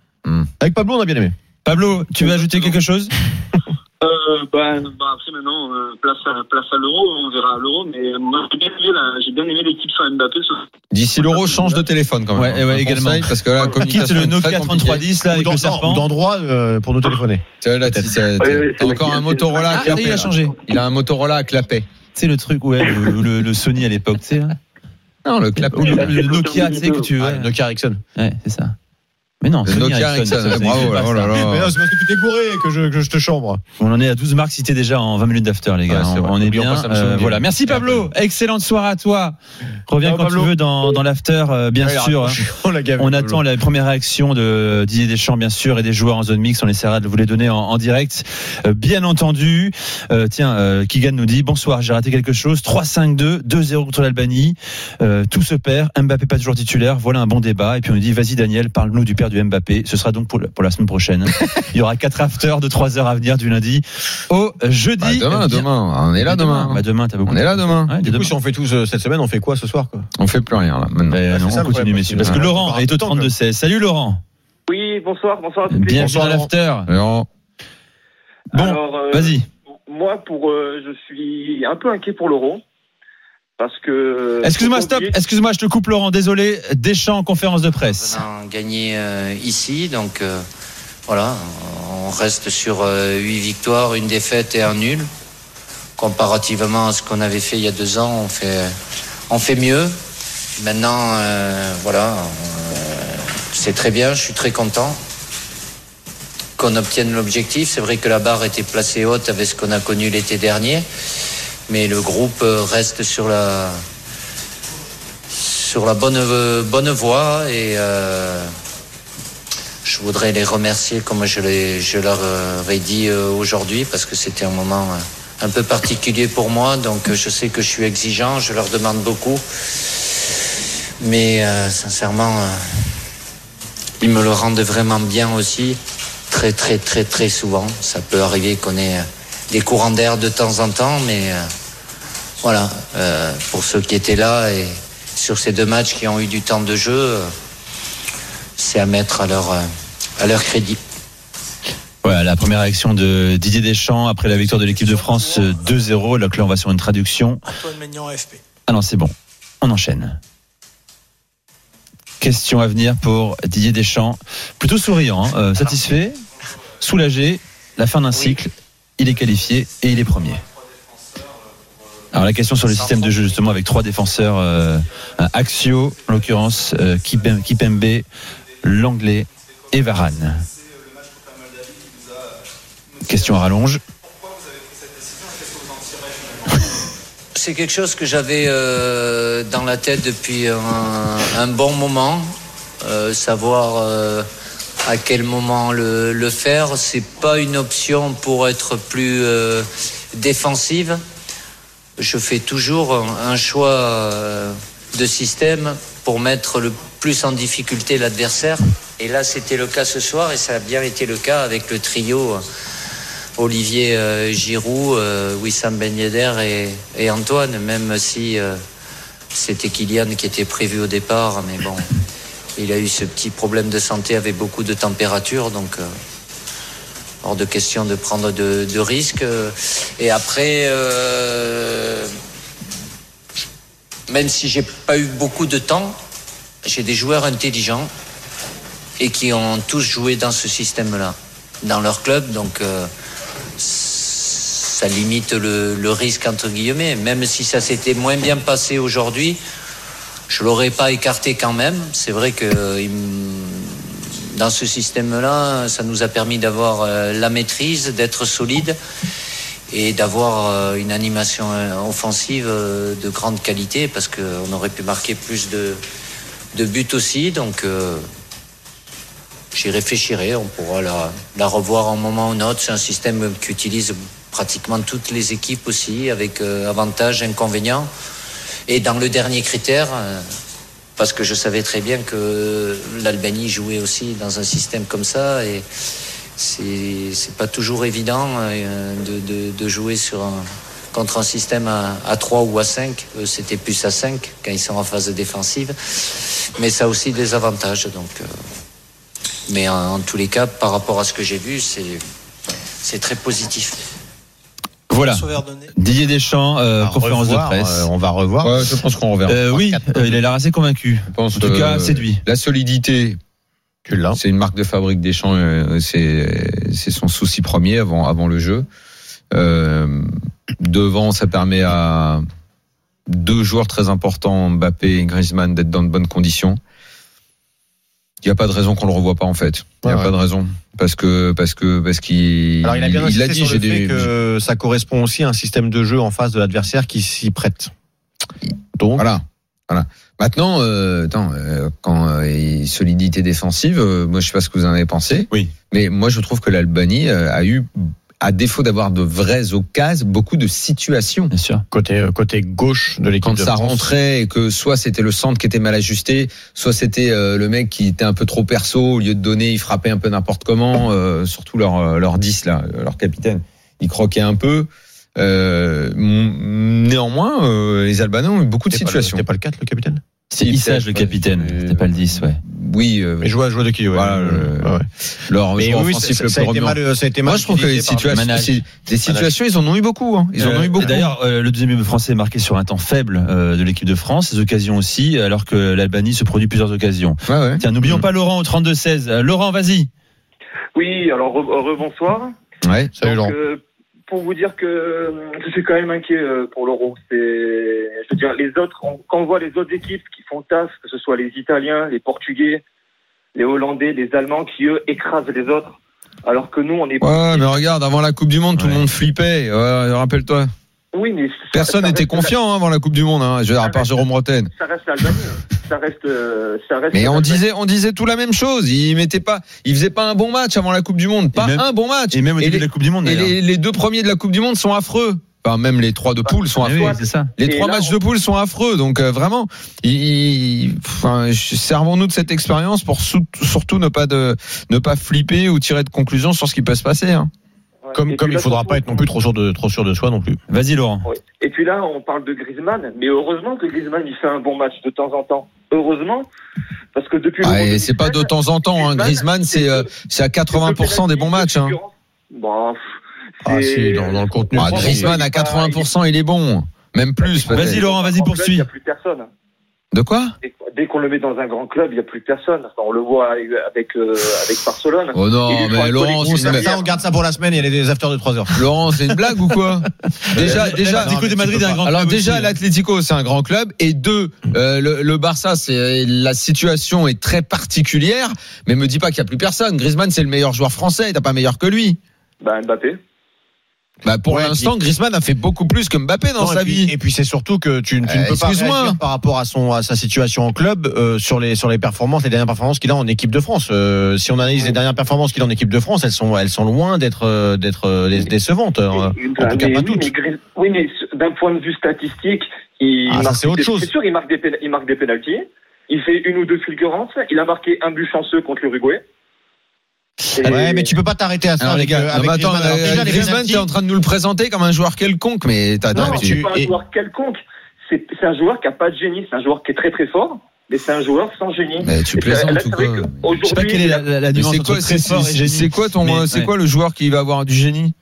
Avec Pablo, on a bien aimé. Pablo, tu veux ajouter quelque chose? Euh, bah, bah, après maintenant, euh, place, à, place à l'euro, on verra à l'euro, mais moi j'ai bien aimé, la, j'ai bien aimé l'équipe sans Mbappé. D'ici l'euro, change de téléphone quand même. Ouais, ouais également. Parce que là, quitte le Nokia trente-trois dix là avec dans, le serpent. D'endroit euh, pour nous téléphoner. Là, t'as, t'as, t'as, ouais, t'as encore un Motorola à clapet. Il a changé. Il a un Motorola à clapet. C'est le truc, ouais, le, le, le Sony à l'époque, tu sais là. Non, le clapet. Le, le Nokia, tu sais que tu veux. Ah, Nokia Ericsson. Ouais, c'est ça. Mais non, le Nokia Ericsson, ça, ça, bravo, là, oh là là. Mais non, c'est parce que tu t'es gouré que je, que je te chambre. On en est à douze marques citées déjà en vingt minutes d'after, les gars. Ouais, on, on est bien. Euh, voilà. Merci Pablo. Excellente soirée à toi. Reviens non, quand Pablo. tu veux dans, dans l'after, euh, bien ouais, sûr. On, on attend la première réaction de Didier Deschamps, bien sûr, et des joueurs en zone mixte. On essaiera de vous les donner en, en direct, euh, bien entendu. Euh, tiens, euh, Kigan nous dit bonsoir, j'ai raté quelque chose. trois cinq deux, deux zéro contre l'Albanie. Euh, tout se perd. Mbappé pas toujours titulaire. Voilà un bon débat. Et puis on nous dit vas-y Daniel, parle-nous du père du Mbappé. Ce sera donc pour, le, pour la semaine prochaine. Il y aura quatre afters de trois heures à venir du lundi au jeudi. Bah demain, demain. On est là demain. Bah demain, t'as beaucoup. On est là demain. Ouais, du coup, si on fait tous euh, cette semaine, on fait quoi ce soir, quoi? On fait plus rien, là, maintenant. Bah, non, on continue, messieurs. Parce que Laurent est au trente-deux seize. Salut, Laurent. Oui, bonsoir, bonsoir à toutes les Bienvenue à l'after. Laurent. Bon, Alors, euh, vas-y. Moi, pour, euh, je suis un peu inquiet pour l'Euro. Parce que. Excuse-moi, stop. Excuse-moi, je te coupe, Laurent. Désolé. Deschamps en conférence de presse. On a gagné euh, ici, donc euh, voilà, on reste sur euh, huit victoires, une défaite et un nul. Comparativement à ce qu'on avait fait il y a deux ans, on fait, on fait mieux. Maintenant, euh, voilà, euh, c'est très bien. Je suis très content qu'on obtienne l'objectif. C'est vrai que la barre était placée haute avec ce qu'on a connu l'été dernier. Mais le groupe reste sur la sur la bonne bonne voie et euh, je voudrais les remercier comme je les je leur ai dit aujourd'hui parce que c'était un moment un peu particulier pour moi, donc je sais que je suis exigeant, je leur demande beaucoup, mais euh, sincèrement euh, ils me le rendent vraiment bien aussi, très très très très souvent. Ça peut arriver qu'on ait des courants d'air de temps en temps, mais euh, voilà, euh, pour ceux qui étaient là et sur ces deux matchs qui ont eu du temps de jeu, euh, c'est à mettre à leur, euh, à leur crédit. Voilà, la première réaction de Didier Deschamps après la victoire de l'équipe de France deux zéro. Là, on va sur une traduction. Ah non, c'est bon. On enchaîne. Question à venir pour Didier Deschamps. Plutôt souriant, hein, euh, satisfait, soulagé. La fin d'un cycle, il est qualifié et il est premier. Alors la question sur le système de jeu justement avec trois défenseurs euh, Axio en l'occurrence euh, Kipembe, Langlais et Varane. Question à rallonge. C'est quelque chose que j'avais euh, dans la tête depuis un, un bon moment, euh, savoir euh, à quel moment le, le faire. C'est pas une option pour être plus euh, défensive. Je fais toujours un choix de système pour mettre le plus en difficulté l'adversaire. Et là, c'était le cas ce soir et ça a bien été le cas avec le trio Olivier euh, Giroud, euh, Wissam Ben Yedder et, et Antoine, même si euh, c'était Kylian qui était prévu au départ, mais bon, il a eu ce petit problème de santé avec beaucoup de température, donc euh, hors de question de prendre de, de risques. Et après, euh, même si j'ai pas eu beaucoup de temps, j'ai des joueurs intelligents et qui ont tous joué dans ce système-là, dans leur club, donc euh, ça limite le, le risque entre guillemets. Même si ça s'était moins bien passé aujourd'hui, je l'aurais pas écarté quand même. C'est vrai que euh, dans ce système-là, ça nous a permis d'avoir euh, la maîtrise, d'être solide et d'avoir euh, une animation offensive euh, de grande qualité, parce qu'on aurait pu marquer plus de, de buts aussi. Donc euh, j'y réfléchirai, on pourra la, la revoir en moment ou autre. C'est un système qu'utilisent pratiquement toutes les équipes aussi, avec euh, avantages, inconvénients. Et dans le dernier critère, euh, parce que je savais très bien que l'Albanie jouait aussi dans un système comme ça, et c'est, c'est pas toujours évident euh, de, de, de jouer sur un, contre un système à, à trois ou à cinq. Eux, c'était plus à cinq quand ils sont en phase défensive. Mais ça a aussi des avantages, donc... Euh, Mais en, en tous les cas, par rapport à ce que j'ai vu, c'est, c'est très positif. Voilà. Didier Deschamps, euh, conférence revoir, de presse. Euh, on va revoir. Ouais, je pense qu'on reverra. Euh, oui, euh, il a l'air assez convaincu. Je pense, en tout euh, cas, séduit. La solidité, tu l'as. C'est une marque de fabrique Deschamps. Euh, c'est, c'est son souci premier avant, avant le jeu. Euh, devant, ça permet à deux joueurs très importants, Mbappé et Griezmann, d'être dans de bonnes conditions. Il n'y a pas de raison qu'on le revoie pas en fait. Il n'y a ouais, pas ouais. de raison parce que parce que parce qu'il. Alors il a bien il, il a dit sur j'ai le des fait que ça correspond aussi à un système de jeu en face de l'adversaire qui s'y prête. Donc voilà, voilà. Maintenant, euh, attends, euh, quand euh, solidité défensive, euh, moi je sais pas ce que vous en avez pensé. Oui. Mais moi je trouve que l'Albanie euh, a eu, à défaut d'avoir de vraies occasions, beaucoup de situations. Bien sûr. Côté côté gauche de l'équipe quand de ça France. rentrait et que soit c'était le centre qui était mal ajusté, soit c'était euh, le mec qui était un peu trop perso, au lieu de donner, il frappait un peu n'importe comment. Euh, surtout leur leur dix là, leur capitaine, il croquait un peu. Euh, néanmoins, euh, les Albanais ont eu beaucoup de c'était situations. C'était pas le quatre, le capitaine? C'est Issage le capitaine, euh, c'était pas le dix, ouais. Oui, euh, mais joueur joueur de qui, ouais. Voilà, euh, ouais. Leur mais joueur oui, offensif ça, le ça, plus a mal, ça a été mal. Moi, je trouve que les situations, des situations, ils en ont eu beaucoup. Hein. Ils euh, en ont eu beaucoup. D'ailleurs, euh, le deuxième but français est marqué sur un temps faible euh, de l'équipe de France, les occasions aussi, alors que l'Albanie se produit plusieurs occasions. Ouais, ouais. Tiens, n'oublions mmh. pas Laurent au trente-deux seize. Euh, Laurent, vas-y. Oui, alors rebonsoir. Re- ouais, salut Laurent. Euh, pour vous dire que je suis quand même inquiet pour l'Euro. C'est, je veux dire, les autres, on, quand on voit les autres équipes qui font taf, que ce soit les Italiens, les Portugais, les Hollandais, les Allemands, qui eux écrasent les autres, alors que nous, on est. Ouais, mais regarde, avant la Coupe du Monde, tout ouais. le monde flippait. Ouais, rappelle-toi. Oui, mais personne n'était confiant la... hein, avant la Coupe du Monde. Hein, je veux dire, à part Jérôme Rotten. Ça reste l'Albanie. ça reste, euh, ça reste. Mais on disait, on disait tout la même chose. Ils mettaient pas, ils faisaient pas un bon match avant la Coupe du Monde, pas même, un bon match. Et même au début les, de la Coupe du Monde. Et les, les deux premiers de la Coupe du Monde sont affreux. Enfin, même les trois de poule sont affreux. Oui, c'est ça. Les et trois là, matchs on... de poule sont affreux. Donc euh, vraiment, il, il, enfin, servons-nous de cette expérience pour sou- surtout ne pas de, ne pas flipper ou tirer de conclusions sur ce qui peut se passer. Hein. Ouais. Comme, comme il ne faudra pas être non plus trop sûr de, trop sûr de soi non plus. Vas-y Laurent. Ouais. Et puis là, on parle de Griezmann, mais heureusement que Griezmann il fait un bon match de temps en temps. Heureusement, parce que depuis. Ah, et c'est pas de temps en temps. Griezmann, hein. Griezmann c'est, c'est, c'est à quatre-vingts pour cent des bons matchs. Hein. Bon. Ah si, dans, dans le contenu. Ah, Griezmann à quatre-vingts pour cent, il est bon. Même plus. Vas-y peut-être. Laurent, vas-y poursuis. Il n'y a plus personne. De quoi? Dès qu'on le met dans un grand club, il n'y a plus personne. Enfin, on le voit avec, euh, avec Barcelone. Oh non, mais Laurent, c'est une... ça, on garde ça pour la semaine, il y a les afters de trois heures. Laurent, c'est une blague ou quoi? Déjà, déjà, l'Atlético de Madrid est un grand alors club. Alors déjà, aussi. L'Atlético, c'est un grand club. Et deux, euh, le, le Barça, c'est, la situation est très particulière. Mais me dis pas qu'il n'y a plus personne. Griezmann, c'est le meilleur joueur français. T'as pas meilleur que lui. Bah, Mbappé. Bah pour ouais, l'instant, puis... Griezmann a fait beaucoup plus que Mbappé dans non, sa et puis, vie. Et puis c'est surtout que tu, tu euh, ne peux pas réagir par rapport à son à sa situation en club euh, sur les sur les performances, les dernières performances qu'il a en équipe de France. Euh, si on analyse les dernières performances qu'il a en équipe de France, elles sont elles sont loin d'être d'être décevantes. Mais, en tout cas, mais, pas oui, toutes. Mais, oui, mais d'un point de vue statistique, il ah, marque ça, c'est autre des, chose. C'est sûr, il marque des il marque des pénaltys. il fait une ou deux fulgurances. Il a marqué un but chanceux contre l'Uruguay. Et... Ouais, mais tu peux pas t'arrêter à ça. Alors, avec, les gars, avec non, attends, Griezmann. euh, Déjà, Griezmann, t'es en train de nous le présenter comme un joueur quelconque, mais t'as, non, t'as, tu... c'est pas un joueur quelconque. C'est, c'est un joueur qui a pas de génie. C'est un joueur qui est très très fort. Mais c'est un joueur sans génie. Mais tu plaisantes ou quoi? Je sais pas quelle est la, la, la nuance entre très fort et génie. C'est quoi ton, mais, c'est ouais. quoi le joueur qui va avoir du génie?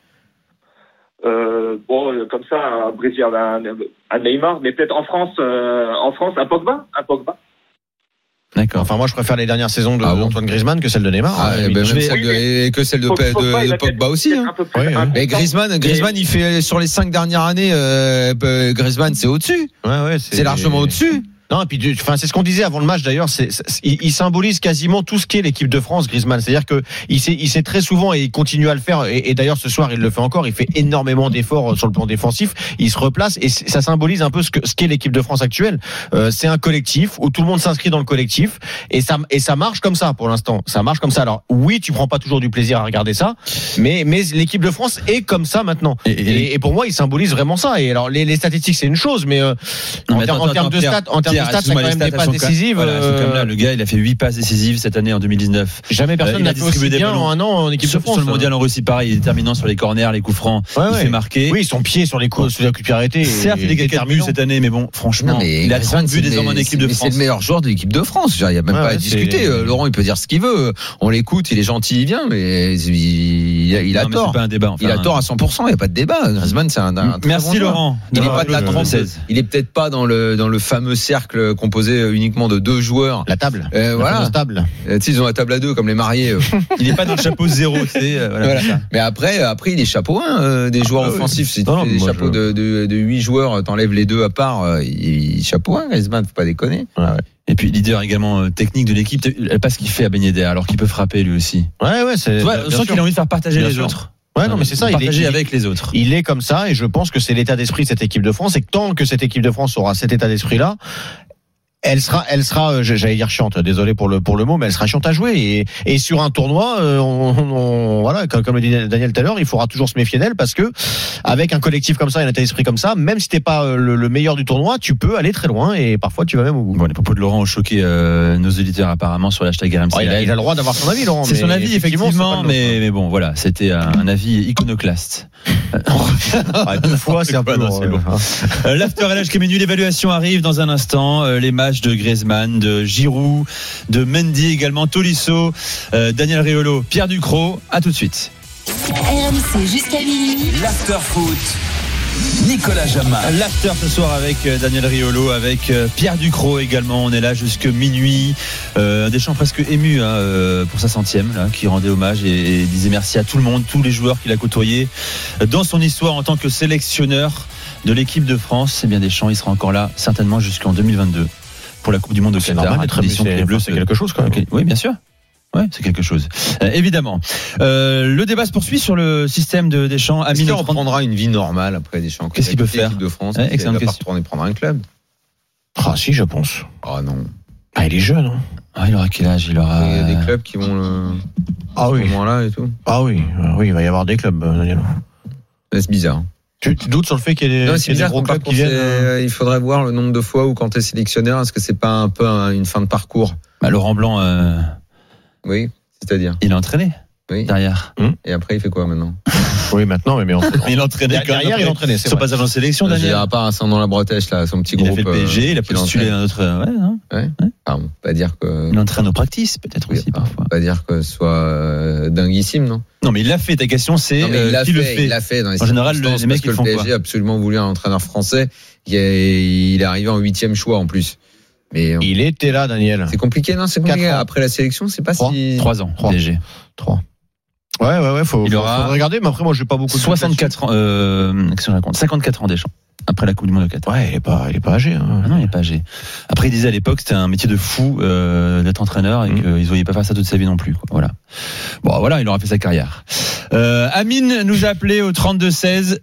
Euh, bon, comme ça, un Brésil, un, un Neymar, mais peut-être en France, euh, en France, un Pogba, un Pogba. D'accord. Enfin, moi, je préfère les dernières saisons de ah bon Antoine Griezmann que celle de Neymar. Ah, hein, ben, celle oui, de, et que celle de, Pogba, de, de Pogba aussi. Hein. Oui, oui. Mais Griezmann, Griezmann, il fait sur les cinq dernières années, euh, Griezmann, c'est au-dessus. Ouais, ouais, c'est, c'est largement au-dessus. Non, et puis, enfin, c'est ce qu'on disait avant le match d'ailleurs. C'est, c'est, il, il symbolise quasiment tout ce qu'est l'équipe de France, Griezmann. C'est-à-dire que il sait, il sait très souvent et il continue à le faire. Et, et d'ailleurs, ce soir, il le fait encore. Il fait énormément d'efforts sur le plan défensif. Il se replace et ça symbolise un peu ce que ce qu'est l'équipe de France actuelle. Euh, c'est un collectif où tout le monde s'inscrit dans le collectif et ça et ça marche comme ça pour l'instant. Ça marche comme ça. Alors oui, tu prends pas toujours du plaisir à regarder ça, mais mais l'équipe de France est comme ça maintenant. Et, et, et pour moi, il symbolise vraiment ça. Et alors les, les statistiques, c'est une chose, mais, euh, non, en, mais attends, en termes de stats, en termes de stats, ça quand même des passes décisives. Voilà, euh... là, le gars, il a fait huit passes décisives cette année en deux mille dix-neuf. Jamais personne euh, n'a fait aussi bien en un an en équipe sur, de France. Sur le mondial en Russie, pareil, il est déterminant sur les corners, les coups francs. Ouais, il ouais. fait marquer. Oui, son pied sur les coups, sur les coups de pied arrêtés. Certes, il est quelqu'un de but cette année, mais bon, franchement, non, mais il a trente buts désormais en équipe de France. C'est le meilleur joueur de l'équipe de France. Il n'y a même pas à discuter. Laurent, il peut dire ce qu'il veut. On l'écoute, il est gentil, il vient, mais il a tort. Il a tort à cent pour cent. Il n'y a pas de débat. Griezmann, c'est un. Merci Laurent. Il n'est pas de la trente. Il est peut-être pas dans le dans le fameux cercle composé uniquement de deux joueurs. La table. Euh, voilà. Table. Euh, ils ont la table à deux comme les mariés. Euh. Il n'est pas dans le chapeau zéro. C'est, euh, voilà, voilà. Mais après, après, il est chapeau un euh, des joueurs ah, offensifs. Si tu fais des chapeaux je... de, de, de huit joueurs, t'enlèves les deux à part, euh, il, il chapeau un. Griezmann, faut pas déconner. Ouais, ouais. Et puis leader également euh, technique de l'équipe. Pas ce qu'il fait à Ben Yedder, alors qu'il peut frapper lui aussi. Ouais, ouais. C'est. Tu vois, on sent qu'il a envie de faire partager bien les sûr. autres. Ouais, non, mais c'est ça. Il est avec les autres. Il est comme ça, et je pense que c'est l'état d'esprit de cette équipe de France. Et que tant que cette équipe de France aura cet état d'esprit-là, elle sera, elle sera, j'allais dire chiante. Désolé pour le pour le mot, mais elle sera chiante à jouer. Et, et sur un tournoi, on, on, voilà, comme, comme le dit Daniel tout à l'heure, il faudra toujours se méfier d'elle parce que avec un collectif comme ça, et un état d'esprit comme ça, même si t'es pas le, le meilleur du tournoi, tu peux aller très loin et parfois tu vas même au bout. Bon, les propos de Laurent ont choqué euh, nos auditeurs apparemment sur l'hashtag R M C. Oh, il, a, il a le droit d'avoir son avis, Laurent. C'est son avis effectivement, mais, mais bon, voilà, c'était un, un avis iconoclaste. ah, deux fois, c'est un peu long. Bon. euh, L'after L H K minuit, l'évaluation arrive dans un instant. Euh, les matchs de Griezmann, de Giroud, de Mendy également, Tolisso, euh, Daniel Riolo, Pierre Ducrot. À tout de suite. R M C jusqu'à minuit. L'after foot. Nicolas Jamin. L'after ce soir avec Daniel Riolo, avec Pierre Ducrot également. On est là jusque minuit. Euh, Deschamps presque ému hein, pour sa centième, là, qui rendait hommage et, et disait merci à tout le monde, tous les joueurs qu'il a côtoyés dans son histoire en tant que sélectionneur de l'équipe de France. Et bien Deschamps, il sera encore là certainement jusqu'en deux mille vingt-deux pour la Coupe du Monde au Qatar. Normal, c'est, c'est, bleu, c'est quelque chose quand même. Oui, bien sûr. Ouais, c'est quelque chose. Euh, évidemment. Euh, le débat se poursuit sur le système de Deschamps. Est-ce qu'il reprendra une vie normale après Deschamps? Qu'est-ce qu'il peut faire? De France, ouais, il va pas retourner prendre un club. Ah si, je pense. Ah non. Ah, il est jeune. Hein. Ah, il aura quel âge? Il aura. Il y a des clubs qui vont le. Ah oui. Là et tout. Ah oui, oui, il va y avoir des clubs, Daniel. C'est bizarre. Tu, tu doutes sur le fait qu'il y ait des, non, c'est qu'il y ait des gros clubs qui viennent euh... Il faudrait voir le nombre de fois où quand t'es sélectionneur, est-ce que c'est pas un peu une fin de parcours? Bah, Laurent Blanc. Euh... Oui. C'est-à-dire il est entraîné oui. derrière. Hum. Et après, il fait quoi maintenant? Oui, maintenant, mais, mais en... il entraînait derrière, il entraînait. Son passage en sélection, Daniel. À part un sang dans la bretèche, là, son petit il groupe. Il a fait le P S G, euh, il a postulé un autre. Ouais, hein ouais. ouais. Pardon, pas dire que. Il entraîne aux practices, peut-être oui, aussi, parfois. Pas dire que ce soit euh, dinguissime, non? Non, mais il l'a fait. Ta question, c'est non, mais il euh, qui fait, le fait. Il l'a fait. Dans les en général, le, les mecs, ils font quoi? Le P S G a absolument voulu un entraîneur français. Il est arrivé en huitième choix, en plus. Mais on... Il était là, Daniel. C'est compliqué, non? C'est compliqué. Après la sélection, c'est pas trois. si. Trois ans. Trois. P S G. Trois. Ouais, ouais, ouais. Faut, il faut, aura faut regarder, mais après, moi, j'ai pas beaucoup de soixante-quatre ans, euh, qu'est-ce qu'on raconte? cinquante-quatre ans Deschamps. Après la Coupe du Monde de Qatar. Ouais, il est pas, il est pas âgé, hein. Ah non, il est pas âgé. Après, il disait à l'époque, c'était un métier de fou, euh, d'être entraîneur et mmh. qu'ils ne voyaient pas faire ça toute sa vie non plus, quoi. Voilà. Bon, voilà, il aura fait sa carrière. Euh, Amine nous a appelé au trente-deux seize.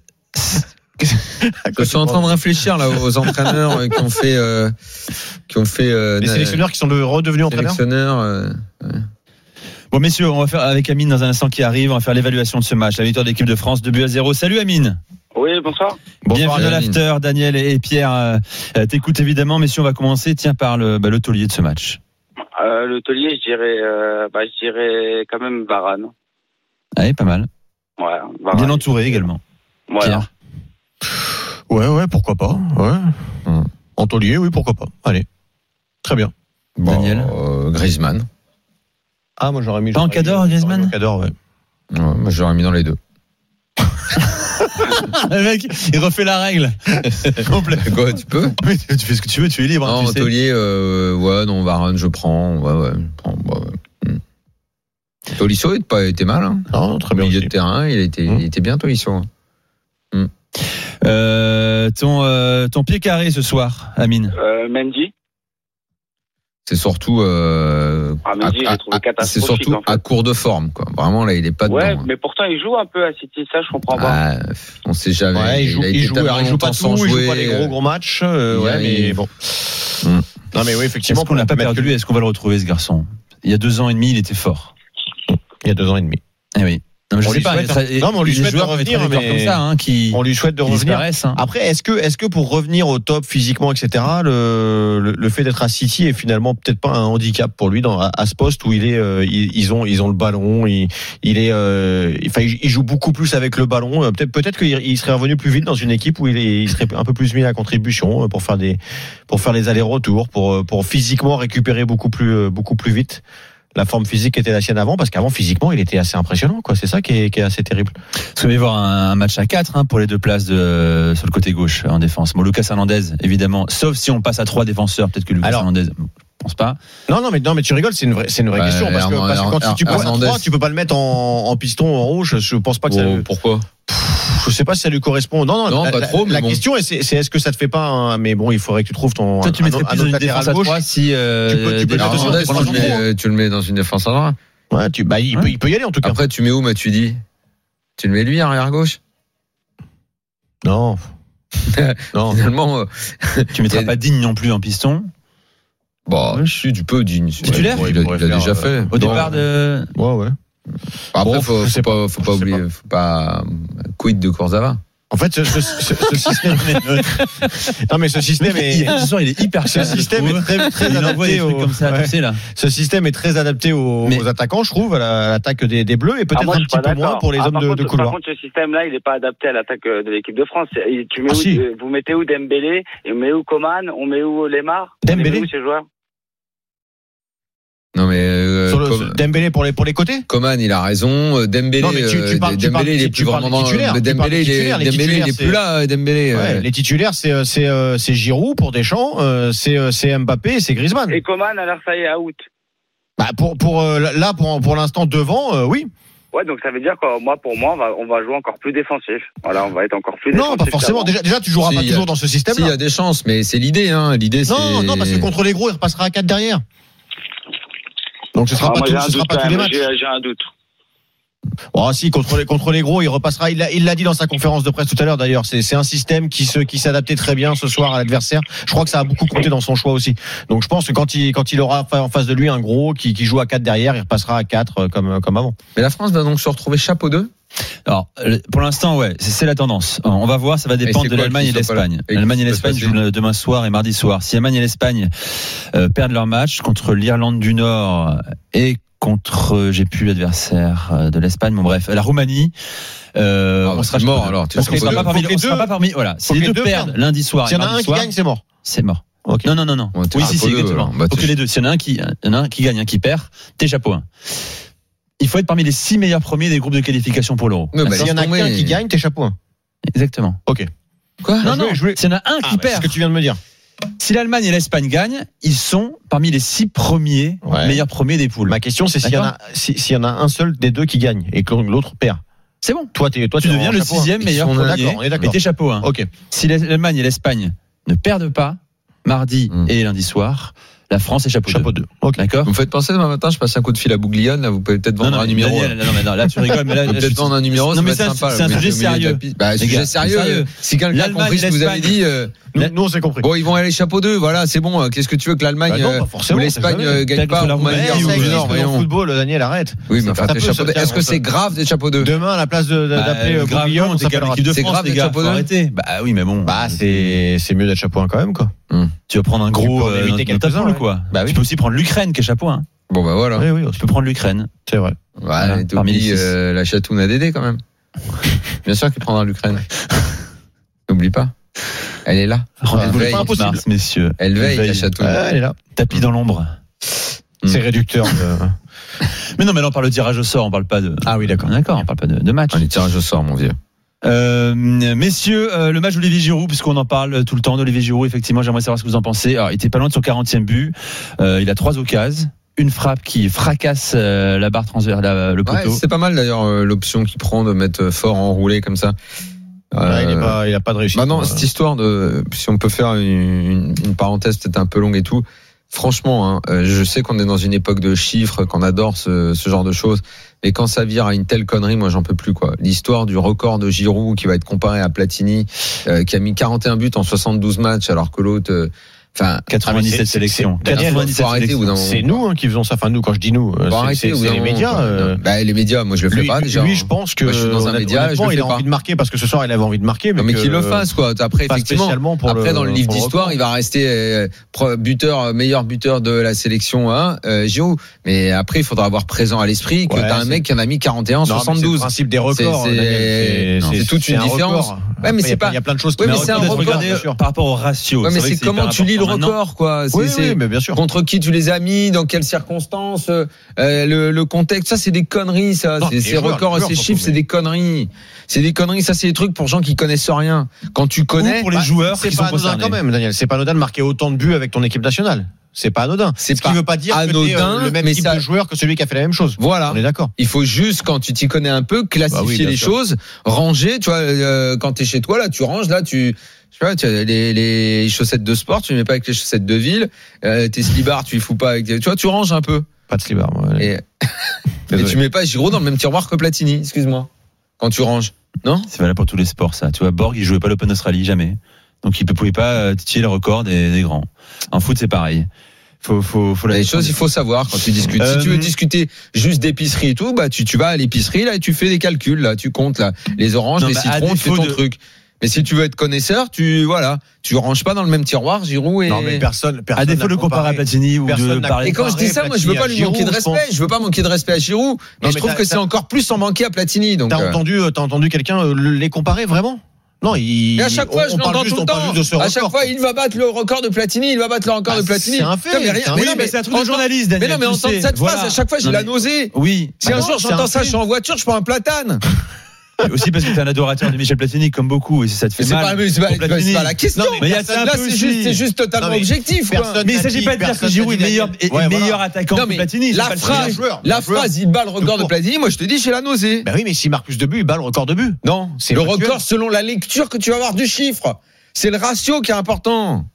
Je suis en train de réfléchir là aux entraîneurs qui ont fait, euh, qui ont fait euh, les sélectionneurs qui sont de redevenus entraîneurs. Sélectionneurs. Euh, ouais. Bon messieurs, on va faire avec Amine dans un instant qui arrive, on va faire l'évaluation de ce match, la victoire de l'équipe de France, deux buts à zéro. Salut Amine. Oui, bonsoir. Bienvenue à l'after, Daniel et Pierre. Euh, t'écoutes évidemment, mais si on va commencer, tiens, par le, bah, le taulier de ce match. Euh, le taulier, je dirais, euh, bah, je dirais quand même Varane. Ouais, pas mal. Ouais, Varane. Bien entouré également. Voilà. Pierre. Ouais, ouais, pourquoi pas. Ouais. Hum. En taulier, oui, pourquoi pas. Allez. Très bien. Bon, Daniel. Euh, Griezmann. Ah, moi j'aurais mis. Pas en Cador, Griezmann. En Cador, ouais. Ouais, moi j'aurais mis dans les deux. Le mec, il refait la règle. Complet. Quoi, tu peux? Oui, tu fais ce que tu veux, tu es libre. Non, tu en taulier, euh, ouais, non, Varane, je prends. Ouais, ouais. Je prends, ouais, ouais. Hmm. Tolisso, il pas été mal. Hein. Non, très bien. Milieu de terrain, il était, hmm. il était bien, Tolisso. Hmm. Euh, ton, euh, ton pied carré ce soir, Amine. Euh, Mendy. C'est surtout, euh, ah, Mendy, à, j'ai trouvé catastrophique, c'est surtout en fait. à court de forme, quoi. Vraiment, là, il est pas ouais, dedans. mais pourtant, il joue un peu à City, ça, je comprends pas. Ah, on sait jamais. Ouais, il joue, il, il joue, alors, il joue pas tout, il joue pas les gros, gros matchs. Euh, ouais, mais il... bon. Hum. Non, mais oui, effectivement. Est-ce qu'on l'a pas perdu? Que... Est-ce qu'on va le retrouver, ce garçon? Il y a deux ans et demi, il était fort. Il y a deux ans et demi. Eh oui. Non, mais je on sais pas. Souhaite, ça, non, mais on lui souhaite de revenir, mais comme ça, hein, qui, on lui souhaite de revenir. Hein. Après, est-ce que, est-ce que pour revenir au top physiquement, et cetera, le, le, le fait d'être à City est finalement peut-être pas un handicap pour lui dans, à, à ce poste où il est, euh, ils, ils ont, ils ont le ballon, il, il est, euh, enfin, il, il joue beaucoup plus avec le ballon. Peut-être, peut-être qu'il il serait revenu plus vite dans une équipe où il, est, il serait un peu plus mis à contribution pour faire des, pour faire les allers-retours, pour, pour physiquement récupérer beaucoup plus, beaucoup plus vite. La forme physique était la sienne avant, parce qu'avant physiquement il était assez impressionnant, quoi. C'est ça qui est, qui est assez terrible. Parce qu'on va y voir un, un match à quatre hein, pour les deux places de, sur le côté gauche en défense. Bon, Lucas Hernandez évidemment, sauf si on passe à trois défenseurs, peut-être que Lucas Alors, Hernandez. Je pense pas. Non, non, mais non, mais tu rigoles, c'est une vraie, c'est une vraie ouais, question parce que, parce que quand Hernandez, tu passes à trois, tu peux pas le mettre en, en piston en rouge. Je pense pas que oh, ça. Pourquoi? Je sais pas si ça lui correspond. Non, non, non la, pas trop. La, mais la bon. question, c'est, c'est est-ce que ça te fait pas un, mais bon, il faudrait que tu trouves ton. Toi, tu mettrais plus dans une défense à trois si. Euh, tu peux, tu peux Hernandez, tu, le mets, tu le mets dans une défense à droite. Ouais, tu, bah, il, ouais. peut, il peut y aller en tout cas. Après, tu mets où, Matuidi? Tu le mets lui, arrière gauche? Non. non. Finalement, euh, tu mettras pas Digne non plus en piston? Bah, je suis du peu Digne. Titulaire? Ouais, il, il, il a déjà fait. Au départ de. Ouais, ouais. Après, bon, faut, faut, pas, faut pas oublier, pas. faut pas quid de Kurzawa. En fait, ce, ce, ce, ce système. non, mais ce système est. Ce soir, il est hyper. Ce système est très, très adapté aux. Comme ça, ouais. tu sais, là. Ce système est très adapté aux, mais... aux attaquants, je trouve, à, la, à l'attaque des, des Bleus, et peut-être ah, moi, un petit peu moins pour les ah, hommes de, contre, de couloir. Par contre, ce système-là, il n'est pas adapté à l'attaque de l'équipe de France. Tu mets ah, où, si. Vous mettez où Dembélé, et on met où Coman, on met où Lemar, Dembélé. On met où ces joueurs? Non mais euh, Sur le, comme, Dembélé pour les pour les côtés. Coman il a raison. Dembélé, non, tu, tu parles, Dembélé tu parles, il est plus vraiment dans. Dembélé il est Dembélé il est plus là. Dembélé. Ouais, ouais. Les titulaires c'est c'est c'est Giroud pour Deschamps, c'est c'est Mbappé et c'est Griezmann. Et Coman alors ça y est out. Bah pour pour là pour pour l'instant devant euh, oui. Ouais, donc ça veut dire que moi, pour moi, on va, on va jouer encore plus défensif. Voilà, on va être encore plus non, défensif. Non, pas forcément. Déjà, déjà, tu joueras si, pas toujours a, dans ce système-là. Si, il y a des chances, mais c'est l'idée, hein. L'idée, c'est. Non, non, parce que contre les gros, il repassera à quatre derrière. Donc ce sera ah, pas, moi, tout, ce sera pas tous les matchs. J'ai, j'ai un doute. Oh si, contre les contre les gros, il repassera. Il l'a, il l'a dit dans sa conférence de presse tout à l'heure. D'ailleurs, c'est c'est un système qui se qui s'adaptait très bien ce soir à l'adversaire. Je crois que ça a beaucoup compté dans son choix aussi. Donc je pense que quand il quand il aura en face de lui un gros qui qui joue à quatre derrière, il repassera à quatre comme comme avant. Mais la France va donc se retrouver chapeau deux. Alors, pour l'instant, ouais, c'est, c'est la tendance. On va voir, ça va dépendre de l'Allemagne et l'Espagne. L'Allemagne et l'Espagne jouent demain soir et mardi soir. Si l'Allemagne et l'Espagne euh, perdent leur match contre l'Irlande du Nord et contre, j'ai plus l'adversaire de l'Espagne, bon bref, la Roumanie, euh, ah, on sera mort alors. Parce qu'on sera pas parmi, on sera pas parmi, voilà. Si les deux perdent lundi soir, s'il y en a un qui gagne, c'est mort. C'est mort. Okay. Non, non, non, non. Ouais, oui, si, si, exactement. Bah, faut que les deux. S'il y en a un qui, il y en a un qui gagne, un qui perd, t'es chapeau un. Il faut être parmi les six meilleurs premiers des groupes de qualification pour l'Euro. Mais bah, s'il y en a qu'un qui gagne, t'es chapeau un. Exactement. Ok. Quoi? Non, non. S'il y en a un qui ah, perd. C'est ce que tu viens de me dire. Si l'Allemagne et l'Espagne gagnent, ils sont parmi les six premiers ouais. meilleurs premiers des poules. Ma question, c'est s'il y en a, s'il si y en a un seul des deux qui gagne et que l'autre perd. C'est bon. Toi, t'es, toi, tu t'es deviens le sixième meilleur premier. D'accord, on est d'accord. Mais t'es chapeau un. Ok. Si l'Allemagne et l'Espagne ne perdent pas mardi mmh. et lundi soir, La France est chapeau, chapeau deux. Okay. D'accord. Vous me faites penser demain matin, je passe un coup de fil à Bouglione, là, vous pouvez peut-être vendre non, non, un numéro. Daniel, non, mais non, là tu rigoles, mais là, vous peut-être vendre un numéro, non, ça mais va c'est être un, sympa. C'est un sujet sérieux. Bah, un sujet sérieux. sérieux. Si quelqu'un a compris ce que vous avez dit, euh, nous, nous on s'est compris. Bon, ils vont aller chapeau deux, voilà, c'est bon. Qu'est-ce que tu veux que l'Allemagne bah non, ou l'Espagne gagne pas ou le football, Daniel, arrête. Oui, mais enfin, chapeau deux. Est-ce que c'est grave d'être chapeau deux? Demain, à la place d'appeler Bouglione, on s'appellera l'équipe de France, les gars. Faut arrêter. Bah oui, mais bon. Bah c'est c'est mieux d'être chapeau un quand même, quoi. Tu vas prendre un gros dans quoi. Tu peux aussi prendre l'Ukraine qui est chapeau un. Bon bah voilà. Oui, oui, tu peux prendre l'Ukraine. C'est vrai. Ouais, voilà, t'oublies euh, la chatoune à Dédé quand même. Bien sûr qu'il prendra l'Ukraine. N'oublie pas. Elle est là. Elle veille, pas impossible, mars, messieurs. Elle veille, elle veille. La chatoune. Ah, elle est là. Tapis dans l'ombre. C'est réducteur. De... Mais non, mais là on parle de tirage au sort, on parle pas de. Ah oui, d'accord. D'accord, on parle pas de, de match. On est tirage au sort, mon vieux. Euh, messieurs, euh, le match d'Olivier Giroud, puisqu'on en parle tout le temps d'Olivier Giroud, effectivement, j'aimerais savoir ce que vous en pensez. Alors, il était pas loin de son quarantième but. Euh, il a trois occasions. Une frappe qui fracasse euh, la barre transverse, la, le poteau. Ouais, c'est pas mal d'ailleurs euh, l'option qu'il prend de mettre fort enroulé comme ça. Euh, ouais, il est pas, il a pas de réussite. Maintenant, cette histoire de, si on peut faire une, une parenthèse peut-être un peu longue et tout. Franchement, hein, je sais qu'on est dans une époque de chiffres, qu'on adore ce, ce genre de choses, mais quand ça vire à une telle connerie, moi j'en peux plus quoi. L'histoire du record de Giroud qui va être comparé à Platini, euh, qui a mis quarante et un buts en soixante-douze matchs, alors que l'autre. Euh, Enfin, quatre-vingt-dix-sept sélections. C'est nous hein, qui faisons ça. Enfin, nous, quand je dis nous, c'est les médias. Euh... Bah, les médias, moi, je le fais lui, pas déjà. Lui, je pense que moi, je suis dans un média, je le il fais a pas. envie de marquer parce que ce soir, il avait envie de marquer. Mais, non, mais que, qu'il le fasse, quoi. Après, effectivement, pour après le, dans le livre d'histoire, il va rester euh, buteur, meilleur buteur de la sélection, hein, euh, Giroud. Mais après, il faudra avoir présent à l'esprit que ouais, t'as un mec qui en a mis quarante et un en soixante-douze. C'est le principe des records. C'est toute une différence. Ouais, mais c'est pas. Il y a plein de choses. Oui, mais c'est un record par rapport au ratio. Ouais, mais c'est comment tu lis le record, quoi. Oui, mais bien sûr. Contre qui tu les as mis, dans quelles circonstances, euh, le, le contexte, ça c'est des conneries, ça. Non, c'est, ces records, ces chiffres, c'est des conneries. C'est des conneries, ça c'est des trucs pour gens qui connaissent rien. Quand tu connais, ou pour les bah, joueurs c'est qui pas sont anodin quand même, Daniel. C'est pas anodin de marquer autant de buts avec ton équipe nationale. C'est pas anodin. C'est Ce qui veut pas dire anodin, que t'es euh, le même type ça... de joueur que celui qui a fait la même chose. Voilà. On est d'accord. Il faut juste, quand tu t'y connais un peu, classifier bah oui, les sûr. choses, ranger. Tu vois, euh, quand t'es chez toi, là, tu ranges, là, tu. Tu vois, tu as les, les chaussettes de sport, tu les mets pas avec les chaussettes de ville. Euh, tes slibards, tu les fous pas avec. Tu vois, tu ranges un peu. Pas de slibard, moi. Et, et tu mets pas Giroud dans le même tiroir que Platini, excuse-moi. Quand tu ranges, non? C'est valable pour tous les sports, ça. Tu vois, Borg, il jouait pas l'Open Australie, jamais. Donc, il ne pouvait pas titiller le record des, des grands. En foot, c'est pareil. Faut, faut, faut la les choses, il faut savoir quand tu discutes. Euh, si tu veux discuter juste d'épicerie et tout, bah, tu, tu vas à l'épicerie, là, et tu fais des calculs, là, tu comptes, là, les oranges, non, les bah, citrons, tu fais ton de... truc. Mais si tu veux être connaisseur, tu voilà, tu ranges pas dans le même tiroir Giroud et non mais personne, personne à défaut de comparer à Platini ou de parler. Et quand je dis ça, moi je veux pas lui manquer de respect, je veux pas manquer de respect à Giroud, mais je trouve que c'est encore plus en manquer à Platini. Donc t'as entendu, t'as entendu quelqu'un les comparer vraiment? Non, il. Mais à chaque fois, on, je l'entends tout le temps. À chaque fois, il va battre le record de Platini, il va battre le record bah, de Platini. C'est un fait. Mais, rien, mais non, mais c'est un truc de journaliste, Daniel. Mais non, mais entendre cette phrase, à chaque fois, j'ai la nausée. Oui. Si un jour j'entends ça, je suis en voiture, je prends un platane. Aussi parce que t'es un adorateur de Michel Platini comme beaucoup et ça te fait mais mal. C'est pas, c'est pas, c'est pas la question. Non, mais, mais personne, là c'est juste, c'est juste totalement non, mais objectif. Mais il s'agit pas de dire que Giroud est meilleur, est ouais, meilleur voilà. attaquant non, que Platini. La phrase, la phrase, il bat le record de Platini. Moi je te dis, j'ai la nausée. Ben oui, mais s'il marque plus de buts, il bat le record de buts. Non, c'est le record selon la lecture que tu vas avoir du chiffre. C'est le ratio qui est important.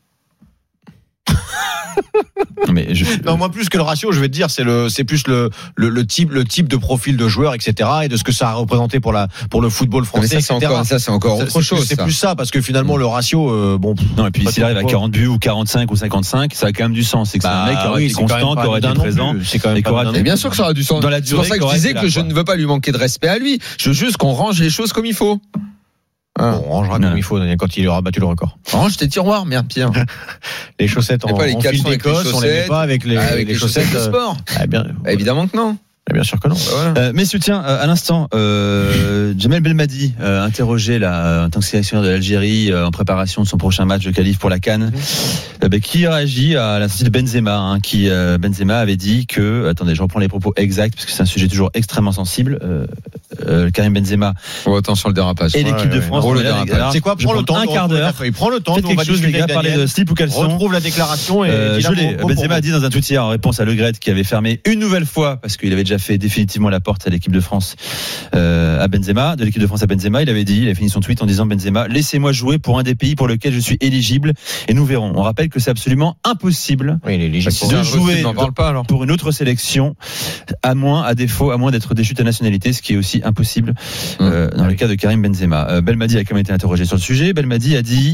Mais je... non, moi plus que le ratio, je vais te dire, c'est le, c'est plus le, le, le type, le type de profil de joueur, et cetera, et de ce que ça a représenté pour la, pour le football français. Mais ça, c'est encore, ça, c'est encore autre c'est, chose. C'est ça. plus ça, parce que finalement, le ratio, euh, bon. Non, et puis s'il arrive à quarante buts ou quarante-cinq ou cinquante-cinq, ça a quand même du sens. C'est que bah, c'est un mec qui aurait oui, été constant, qui aurait été présent. C'est quand même pas et bien sûr que ça aura du sens. Dans la durée, c'est pour ça que je disais que je ne veux pas lui manquer de respect à lui. Je veux juste qu'on range les choses comme il faut. Ah. Bon, on rangera comme il faut quand il aura battu le record. Range tes tiroirs, merde, Pierre. Les chaussettes en, pas les en fil d'Écosse, on les met pas avec les, ah, avec les, les chaussettes, chaussettes de sport. Ah, bien, bah, évidemment que non. Bien sûr que non. Bah, voilà. euh, messieurs, tiens, à l'instant, euh, Jamel Belmadi, euh, interrogé là, en tant que sélectionneur de l'Algérie euh, en préparation de son prochain match de qualif pour la CAN, mmh. euh, bah, qui réagit à la sortie de Benzema, hein, qui euh, Benzema avait dit que, attendez, je reprends les propos exacts parce que c'est un sujet toujours extrêmement sensible. Euh, euh, Karim Benzema. Oh, attention le dérapage. Et l'équipe ouais, de ouais, France. Ouais, le alors, c'est quoi? Prends le temps. Un quart d'heure. Il prend le temps. Faites quelque chose, les gars. Parler de slip ou caleçon. On retrouve la déclaration et euh, je l'ai. Benzema a dit dans un tweet hier en réponse à Le Gret qui avait fermé une nouvelle fois parce qu'il avait déjà déjà fait définitivement la porte à l'équipe de France euh, à Benzema, de l'équipe de France à Benzema. Il avait dit, il a fini son tweet en disant Benzema, laissez-moi jouer pour un des pays pour lequel je suis éligible et nous verrons. On rappelle que c'est absolument impossible oui, il est éligible de pour jouer n'en parle pas, alors. pour une autre sélection, à moins, à défaut, à moins d'être déchu de ta nationalité, ce qui est aussi impossible euh, dans le cas de Karim Benzema. Euh, Belmadi a quand même été interrogé sur le sujet. Belmadi a dit,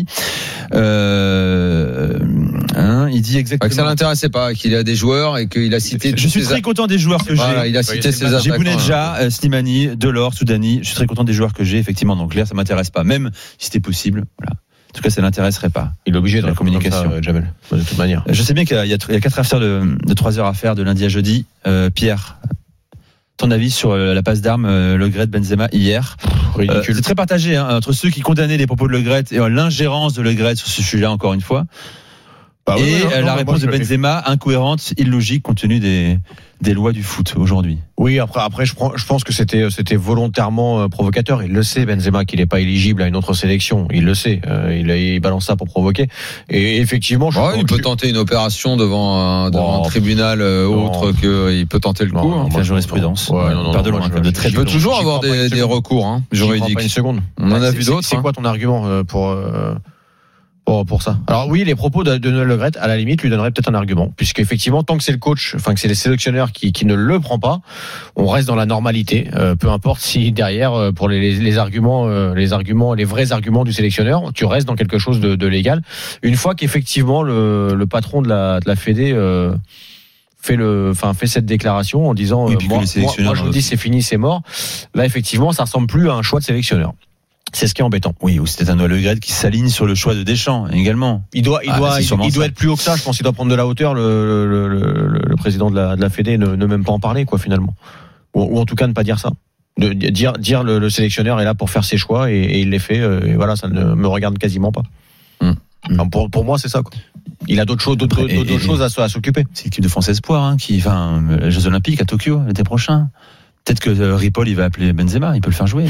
euh, hein, il dit exactement que ça l'intéressait pas, qu'il a des joueurs et qu'il a cité. Je suis très content des joueurs que voilà, j'ai. Il a cité ses attaquants. J'ai Bounedjah, euh, Slimani, Delors, Soudani. Je suis très content des joueurs que j'ai, effectivement. Donc là, ça m'intéresse pas, même si c'était possible. Voilà. En tout cas, ça l'intéresserait pas. Il est obligé de la communication. Ça, Jamel, de toute manière. Je sais bien qu'il y a, il y a quatre affaires de, de trois heures à faire de lundi à jeudi. Euh, Pierre, ton avis sur la passe d'armes euh, Le Gret Benzema hier? euh, C'est très partagé hein, entre ceux qui condamnaient les propos de Le Gret et euh, l'ingérence de Le Gret sur ce sujet-là, encore une fois. Bah oui, et non, non, la non, réponse moi, de Benzema incohérente, illogique compte tenu des des lois du foot aujourd'hui. Oui, après après je prends, je pense que c'était c'était volontairement provocateur. Il le sait Benzema qu'il n'est pas éligible à une autre sélection. Il le sait. Euh, il, il balance ça pour provoquer. Et effectivement, je ouais, il peut je... tenter une opération devant un, devant bon, un tribunal euh, autre que il peut tenter le coup. Non, hein. Jurisprudence. Ouais, non, non, non, de loin, je, de très il peut toujours avoir des, des recours hein, juridiques. Pas une seconde. On en a vu d'autres. C'est quoi ton argument pour euh, Pour, pour ça. Alors oui, les propos de, de Noël Le Gret, à la limite, lui donneraient peut-être un argument, puisqu'effectivement, tant que c'est le coach, enfin que c'est les sélectionneurs qui, qui ne le prend pas, on reste dans la normalité. Euh, peu importe si derrière, euh, pour les, les, les arguments, euh, les arguments, les vrais arguments du sélectionneur, tu restes dans quelque chose de, de légal. Une fois qu'effectivement le, le patron de la, de la Fédé euh, fait le, enfin fait cette déclaration en disant, oui, euh, moi, moi, moi je vous dis c'est fini, c'est mort. Là, effectivement, ça ressemble plus à un choix de sélectionneur. C'est ce qui est embêtant. Oui, ou c'était un Noël Le Gret qui s'aligne sur le choix de Deschamps également. Il doit, il ah, doit, il, il doit être plus haut que ça. Je pense qu'il doit prendre de la hauteur. Le, le, le, le président de la, de la Fédé ne, ne même pas en parler, quoi, finalement. Ou, ou en tout cas ne pas dire ça. De, dire, dire le, le sélectionneur est là pour faire ses choix et, et il les fait. Et voilà, ça ne me regarde quasiment pas. Mmh. Enfin, pour, pour moi, c'est ça, quoi. Il a d'autres choses, d'autres, Après, d'autres et, choses à, à s'occuper. C'est l'équipe de France Espoir, hein, qui, enfin, les Jeux Olympiques à Tokyo l'été prochain. Peut-être que euh, Ripoll, il va appeler Benzema, il peut le faire jouer.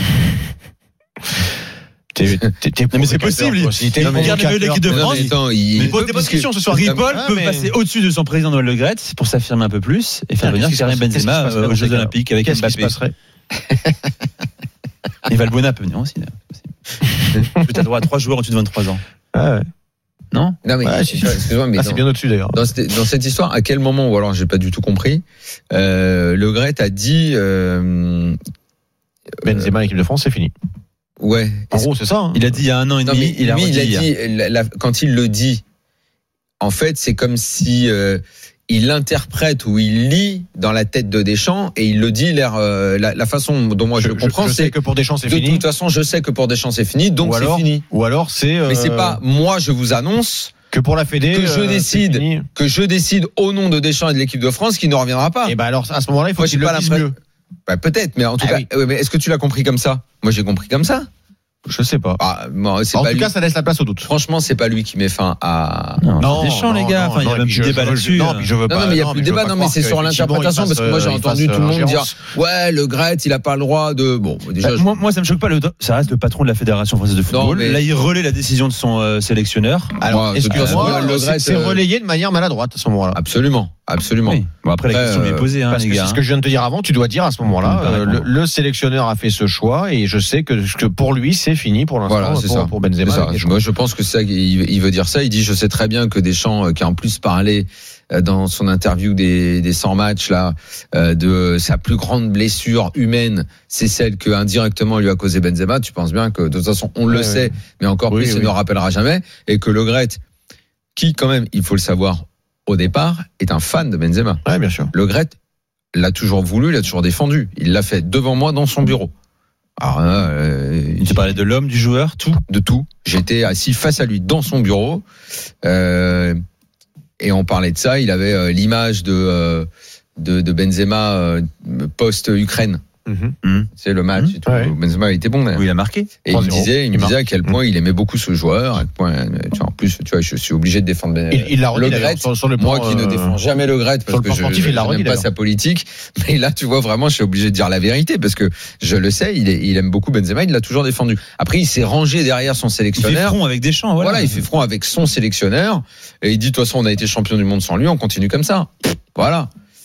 T'es, t'es, t'es non mais c'est possible. Si t'es regarde l'équipe de France, il, il pose des bonnes questions ce soir. Ripoll ah, peut mais... passer au-dessus de son président Noël Le Gret pour s'affirmer un peu plus et faire venir Karim Benzema aux Jeux Olympiques avec Mbappé. Qu'est-ce qui se passerait? Et Valbuena peut venir aussi. Tu as droit à trois joueurs au-dessus de vingt-trois ans. Ah ouais. Non, non mais, ouais, excuse-moi, mais ah, dans, c'est bien au-dessus d'ailleurs. Dans cette, dans cette histoire, à quel moment, ou alors j'ai pas du tout compris, euh, Le Gret a dit euh, Benzema, l'équipe de France, c'est fini. Ouais. En gros, c'est ça. Hein. Il a dit il y a un an et demi. Non, il a, lui, il a dit, hier. La, quand il le dit, en fait, c'est comme si euh, il l'interprète ou il lit dans la tête de Deschamps et il le dit l'air, euh, la, la façon dont moi je, je le comprends, je, je c'est sais que pour Deschamps c'est de fini. De toute façon, je sais que pour Deschamps c'est fini, donc alors, c'est fini. Ou alors c'est. Euh... Mais c'est pas moi, je vous annonce. Que pour la Fédé, que je décide, euh, que je décide au nom de Deschamps et de l'équipe de France qu'il ne reviendra pas. Et ben alors à ce moment-là, il faut moi, qu'il le dise mieux. Bah, peut-être, mais en tout ah, cas, oui. mais est-ce que tu l'as compris comme ça? Moi, j'ai compris comme ça. Je sais pas. Ah, bon, c'est en pas tout lui. cas, ça laisse la place au doute. Franchement, c'est pas lui qui met fin à. Non, non Deschamps, les gars. Enfin, il y a même plus de débat là-dessus. Non, je veux pas. Non, non mais il y a plus de débat. Non, mais c'est sur l'interprétation parce que moi, j'ai entendu tout le monde dire, ouais, Le Gret, il a pas le droit de. Bon, déjà. Moi, moi, ça me choque pas. Ça reste le patron de la Fédération française de football. Là, il relaie la décision de son sélectionneur. Alors, excuse-moi, c'est relayé de manière maladroite à ce moment-là. Absolument. Absolument. Oui. Bon, après, la question lui est posée, hein, parce les que gars. C'est ce que je viens de te dire avant. Tu dois dire à ce moment-là, euh, le, le sélectionneur a fait ce choix et je sais que, que pour lui, c'est fini pour l'instant. Voilà, c'est pour, ça. pour Benzema. Ça. Moi, je pense que ça, il veut dire ça. Il dit, je sais très bien que Deschamps, qui a en plus parlé dans son interview des, des cent matchs là, de sa plus grande blessure humaine, c'est celle que indirectement lui a causé Benzema. Tu penses bien que de toute façon, on le ouais, sait, mais encore oui, plus, oui. il ne le rappellera jamais, et que Le Gret, qui quand même, il faut le savoir, au départ, est un fan de Benzema. Ouais, bien sûr. Le Gret l'a toujours voulu, l'a toujours défendu. Il l'a fait devant moi dans son bureau. Alors, euh, tu parlais de l'homme, du joueur, tout, de tout. J'étais assis face à lui dans son bureau, euh, et on parlait de ça. Il avait euh, l'image de, euh, de de Benzema euh, post-Ukraine. Mmh. C'est le match. Mmh. Et tout. Ouais. Benzema était bon. Oui, il a marqué. Et il me disait, il me disait à quel point mmh. il aimait beaucoup ce joueur. À quel point, tu vois, en plus, tu vois, je suis obligé de défendre ben, il, il l'a Le Gret. Sur, sur le moi point, qui euh, ne défends jamais Le Gret parce que je, sportif, je, je n'aime pas sa politique. Mais là, tu vois, vraiment, je suis obligé de dire la vérité parce que je le sais, il, est, il aime beaucoup Benzema. Il l'a toujours défendu. Après, il s'est rangé derrière son sélectionneur. Il fait front avec Deschamps. Voilà. voilà, il fait front avec son sélectionneur. Et il dit, de toute façon, on a été champion du monde sans lui. On continue comme ça. Voilà.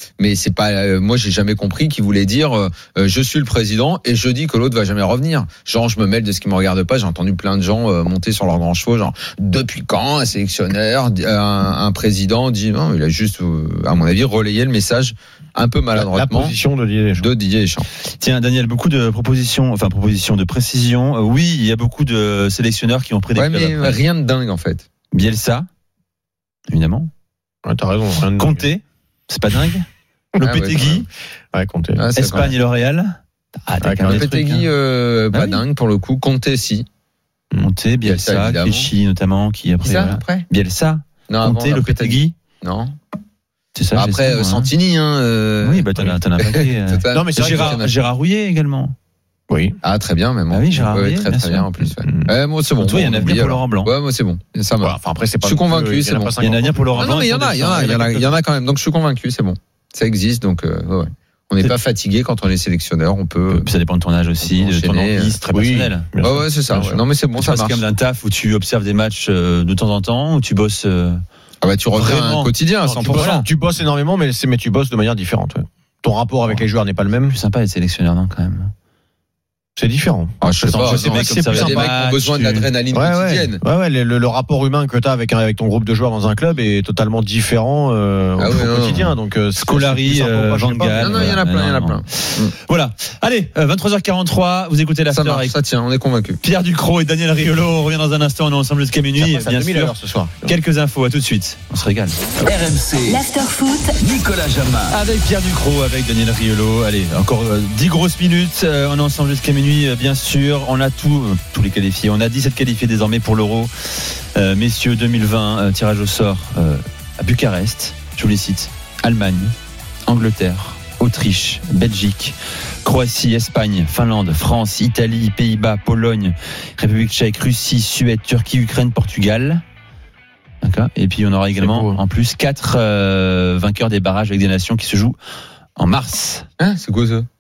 Mais c'est pas, euh, moi j'ai jamais compris qu'il voulait dire euh, je suis le président et je dis que l'autre va jamais revenir. Genre je me mêle de ce qui me regarde pas. J'ai entendu plein de gens euh, monter sur leurs grands chevaux. Genre depuis quand un sélectionneur, un, un président dit non, il a juste, euh, à mon avis, relayé le message un peu maladroitement. La position de Didier Deschamps. De Didier Deschamps. Tiens, Daniel, beaucoup de propositions, enfin propositions de précision. Euh, oui, il y a beaucoup de sélectionneurs qui ont pris des ouais, clubs mais après. rien de dingue en fait. Bielsa, évidemment. Ouais, t'as raison. Rien de Conte, dingue. c'est pas dingue. Lopetegui, ah ouais, ouais, Conte. Ah, Espagne et L'Oréal. Ah, t'as Ouais, quand même des trucs, Lopetegui, hein. euh, Bah pas oui. dingue pour le coup. Conte si. Conte, Bielsa, Bielsa, évidemment. Clichy notamment, qui après. Qui ça voilà. après Bielsa, Non, Conte, avant, Lopetegui. Non. C'est ça. Après j'espère, euh, hein. Santini, hein. Euh... Oui, bah t'en as, t'en as un paquet. euh. Total. Non, mais c'est vrai Gérard, que- Gérard Rouillet également. Oui. Ah très bien même. Ah oui, Gérard ouais, Rouillet, très bien très sûr. bien en plus. Ouais. Mm. Ouais, moi c'est bon. Toi, il y en a Bon, bien pour alors. Laurent Blanc. Ouais, moi c'est bon. Ça va. Voilà, enfin après c'est pas. Je suis non plus, convaincu, il y en c'est a bon. pas Il y en a cinquante bien pour Laurent Ah Blanc. non mais il y en a, il y en a, il y en a, il y en a quand même. Donc je suis convaincu, c'est bon. Ça existe donc euh, ouais. On n'est pas fatigué quand on est sélectionneur, on peut. Puis ça dépend de ton âge aussi, on peut de ton enchaîner. envie, c'est très Oui. personnel. Bien Ouais sûr. ouais c'est ça. Bien Ouais. sûr. Non mais c'est bon, Tu ça passes marche. quand même d'un taf où tu observes des matchs euh, de temps en temps, où tu bosses. euh, Ah bah tu reviens Vraiment. un quotidien à Non, cent tu, pour bosses, cent. tu bosses énormément, mais, c'est- mais tu bosses de manière différente. Ouais. Ton rapport avec les joueurs n'est pas le même. plus sympa d'être sélectionneur, non, quand même. C'est différent. Ah, je sais Attends, pas. je sais non, pas que c'est c'est plus plus des mecs qui sympa, ont besoin de tu- l'adrénaline Ouais, ouais. quotidienne. Ouais, ouais, le, le rapport humain que tu as avec, un- avec ton groupe de joueurs dans un club est totalement différent euh, Ah au, oui, au non, quotidien. non. Donc, euh, c'est- Scolari, c'est plus sympa, euh, moi, je sais Van pas. Gaal. Non non, il y en a plein, il y en a Non, plein. non. Voilà. Allez, euh, vingt-trois heures quarante-trois, vous écoutez Ça l'after marche, avec ça tient, on est convaincu. Pierre Ducrot et Daniel Riolo. On revient dans un instant, on est ensemble jusqu'à minuit. Ça passe à Bien deux mille à sûr. l'heure ce soir. Quelques infos, à tout de suite. On se régale. R M C, L'after-foot, Nicolas Jamin. Avec Pierre Ducrot, avec Daniel Riolo. Allez, encore euh, dix grosses minutes. Euh, on est ensemble jusqu'à minuit, euh, bien sûr. On a tout, euh, tous les qualifiés. On a dix-sept qualifiés désormais pour l'Euro. Euh, messieurs, deux mille vingt, euh, tirage au sort euh, à Bucarest. Je vous les cite. Allemagne, Angleterre, Autriche, Belgique, Croatie, Espagne, Finlande, France, Italie, Pays-Bas, Pologne, République tchèque, Russie, Suède, Turquie, Ukraine, Portugal. D'accord. Et puis on aura également beau. en plus quatre euh, vainqueurs des barrages avec des nations qui se jouent en mars. Hein, c'est quoi ça?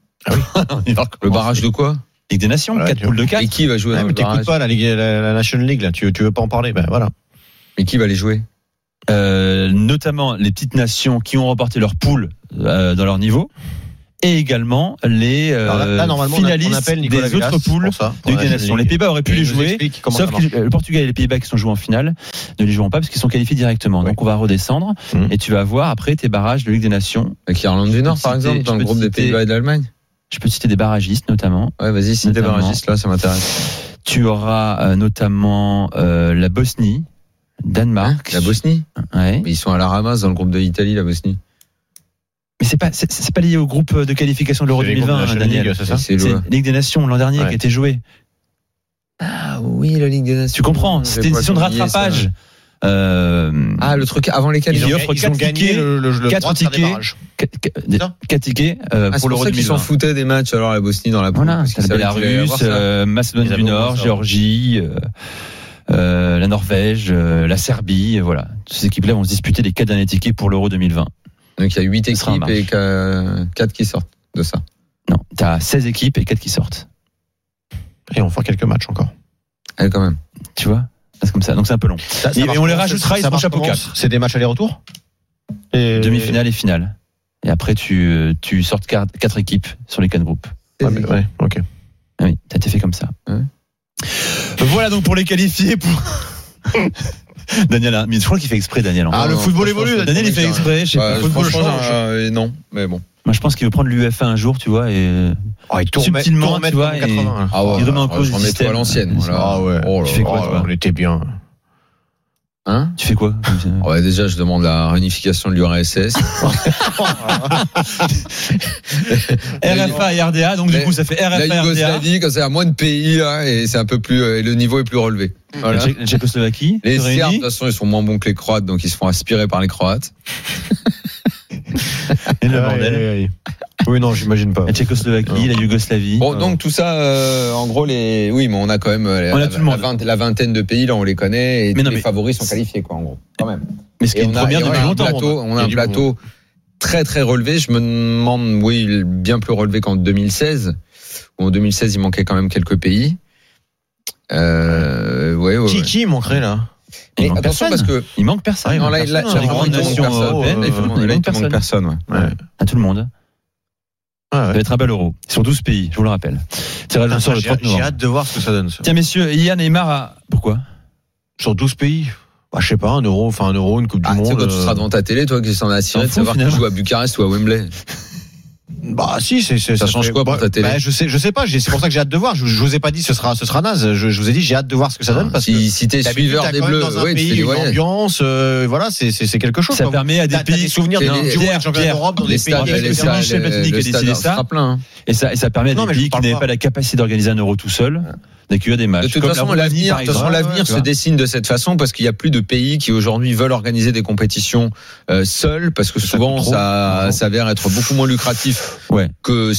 Le barrage de quoi? Ligue des Nations, Voilà, quatre tu- poules de Et quatre. qui va jouer Ouais, dans mais le t'écoutes barrage? pas la, Ligue, la, la National League là. Tu, tu veux pas en parler. Ben voilà. Mais qui va les jouer? Euh, notamment les petites nations qui ont remporté leur poule euh, dans leur niveau. Et également les euh, Alors là, là, normalement, on a- finalistes on appelle Nicolas des Villas autres poules pour ça, pour de Ligue la des National Nations. Les League. Pays-Bas auraient pu Et les il nous jouer, explique comment sauf ça marche. que le Portugal et les Pays-Bas qui sont joués en finale ne les joueront pas parce qu'ils sont qualifiés directement. Oui. Donc on va redescendre Mmh. et tu vas avoir après tes barrages de Ligue des Nations. Avec l'Irlande du Nord, Je par peux exemple, citer- dans je le peux groupe des citer- Pays-Bas et de l'Allemagne. Je peux citer des barragistes notamment. Ouais, vas-y, si t'es Notamment. barragiste, là, ça m'intéresse. Tu auras euh, notamment euh, la Bosnie, Danemark. Hein, la Bosnie? Ouais. Mais ils sont à la ramasse dans le groupe de l'Italie, la Bosnie. Mais c'est pas c'est, c'est pas lié au groupe de qualification de l'Euro C'est les groupes deux mille vingt, de la hein, National Daniel. League, c'est ça C'est C'est le- Ligue des Nations l'an dernier Ouais. qui a été jouée. Ah oui, la Ligue des Nations. Tu comprends? C'était une session de rattrapage. Euh, Ah, le truc avant les Ils qualifs. ont, Qui offre ils ont quatre gagné tickets, le, le, le quatre droit de faire des tickets. barrages. quatre- quatre- quatre tickets euh, Ah, pour c'est pour l'Euro ça qu'ils s'en deux mille vingt. foutaient des matchs, alors la Bosnie dans la poule. Voilà, parce c'est qu'ils la savaient qu'ils allaient Bélarus, avoir ça. euh, Macédoine Ils du avaient Nord, oublié ça. Géorgie, euh, euh, la Norvège, euh, la Serbie, euh, voilà. Ces équipes-là vont se disputer les quatre derniers tickets pour l'Euro deux mille vingt. Donc il y a huit Ce sera en équipes et quatre qui sortent de ça. Non, t'as seize équipes et quatre qui sortent. Et on fera quelques matchs encore. Allez, quand même. Tu vois? C'est comme ça, donc c'est un peu long. Ça- ça Et marche on les comment, rajoutera, ça- ils ça seront marche chapeau comment quatre. C'est des matchs aller-retour Et- Demi-finale et finale. Et après, tu, euh, tu sortes quatre, quatre équipes sur les quatre groupes. Ouais, mais- ouais, ok. Ah oui, ça a été fait comme ça. Ouais. Voilà donc pour les qualifiés. Pour... Daniel, hein, mais je crois qu'il fait exprès, Daniel. Ah, le Non, football franchement, évolue. c'est- Daniel, il fait exprès. Je sais Ouais, pas, le football franchement, change. euh, non, mais bon. Moi, je pense qu'il veut prendre l'U F A un jour, tu vois, et Oh, et tout remettre- subtilement, tout remettre tu vois, comme et- quatre-vingts, là. Ah ouais, il remet en ouais, cause je le remets tout système. à l'ancienne. Voilà. Ah ouais. Oh là Tu fais quoi, là. toi On était bien. Hein? tu fais quoi comme ça Oh, bah, déjà, je demande la réunification de l'U R S S. R F A et R D A, donc du La- coup, ça fait R La F A et R D A. Yougoslavie, quand c'est à moins de pays, là, et c'est un peu plus, euh, et le niveau est plus relevé. Voilà. La Tché- la Tchécoslovaquie. Les se Serbes, de réunit. toute façon, ils sont moins bons que les Croates, donc ils se font aspirer par les Croates. Et le Ouais, bordel. ouais, ouais. Oui, non, j'imagine pas. La Tchécoslovaquie, la Yougoslavie. Bon, donc tout ça, euh, en gros, les, oui, mais on a quand même euh, On a la, tout le monde. la, vingt- la vingtaine de pays, là, on les connaît, et Mais tous non, les mais- favoris sont qualifiés, quoi, en gros, quand même. Mais ce qui Et est une on a, première et on depuis a un longtemps. plateau, on Il y a a un du plateau très très relevé. Je me demande, oui, bien plus relevé qu'en deux mille seize. En deux mille seize, il manquait quand même quelques pays. Euh, ouais, ouais, Qui, ouais. qui manquerait là Mais attention parce que il manque personne. Non, là, là, sur les grandes nations européennes, il manque personne. personne ouais. Ouais. À tout le monde. Ah ouais. Ça va être un bel euro. Sur douze pays, je vous le rappelle. Tirage au sort le trente novembre. J'ai hâte de voir ce que ça donne. Ça. Tiens, messieurs, hier Neymar a. Pourquoi ? Sur douze pays. Bah, je sais pas, un euro, enfin un euro, une Coupe du ah, Monde. Tu sais, quand euh... tu seras devant ta télé, toi, qui s'en a assuré de savoir que tu joues à Bucarest ou à Wembley. Bah si, c'est, c'est ça, ça change fait, quoi pour ta télé bah, je sais, je sais pas. C'est pour ça que j'ai hâte de voir. Je, je vous ai pas dit ce sera, ce sera naze. Je, je vous ai dit j'ai hâte de voir ce que ça donne parce si, que si t'es suiveur des Bleus, dans un ouais, pays, tu une ambiance, euh, voilà, c'est, c'est, c'est quelque chose. Ça quoi. permet à des t'as, pays. T'as des souvenirs du championnat d'Europe dans des pays. C'est Michel Platini qui a décidé ça. Et ça, et ça permet à des pays qui n'avaient pas la capacité d'organiser un euro tout seul d'accueillir des matchs. De toute façon, l'avenir, de toute façon, l'avenir se dessine de cette façon parce qu'il y a plus de pays qui aujourd'hui veulent organiser des compétitions euh, seuls parce que souvent ça s'avère être beaucoup moins lucratif ouais. que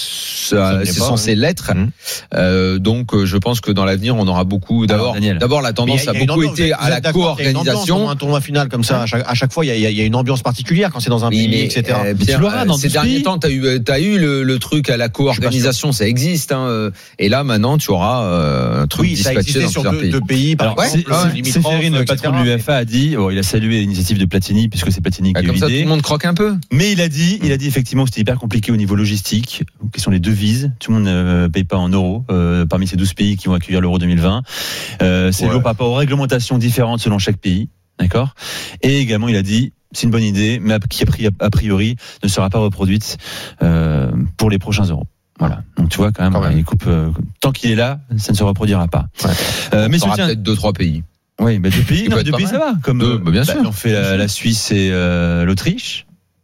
ça, c'est pas, censé hein. l'être. Mmh. Euh, donc, je pense que dans l'avenir, on aura beaucoup. D'abord, Alors, d'abord la tendance a, a, a beaucoup été à la co-organisation. Un tournoi final comme ça, à chaque, à chaque fois, il y, y a une ambiance particulière quand c'est dans un pays, mais, et cetera. Euh, Pierre, euh, dans ces derniers pays. temps, t'as eu, t'as eu le, le truc à la co-organisation, ça existe. Hein, et là, maintenant, tu auras euh, un truc oui, dispatché dans sur plusieurs deux, pays. deux pays. Alors, ouais, Séphérine, le patron de l'UEFA, a dit, oh, il a salué l'initiative de Platini puisque c'est Platini qui a eu l'idée. Comme ça, tout le monde croque un peu. Mais il a dit, il a dit effectivement que c'était hyper compliqué au niveau logistique, qui sont les devises. Tout le monde ne paye pas en euros euh, parmi ces douze pays qui vont accueillir l'Euro deux mille vingt. Euh, c'est ouais. lourd par rapport aux réglementations différentes selon chaque pays, d'accord. Et également, il a dit, c'est une bonne idée, mais qui a priori ne sera pas reproduite euh, pour les prochains Euros. Voilà. Donc tu vois quand même, quand même. Il coupe, euh, tant qu'il est là, ça ne se reproduira pas. Ouais. Euh, mais soutien... peut-être deux trois pays. Oui, mais deux pays, non, deux pays ça va. Comme deux, bah bien sûr. Bah, on fait la, la Suisse et euh, l'Autriche.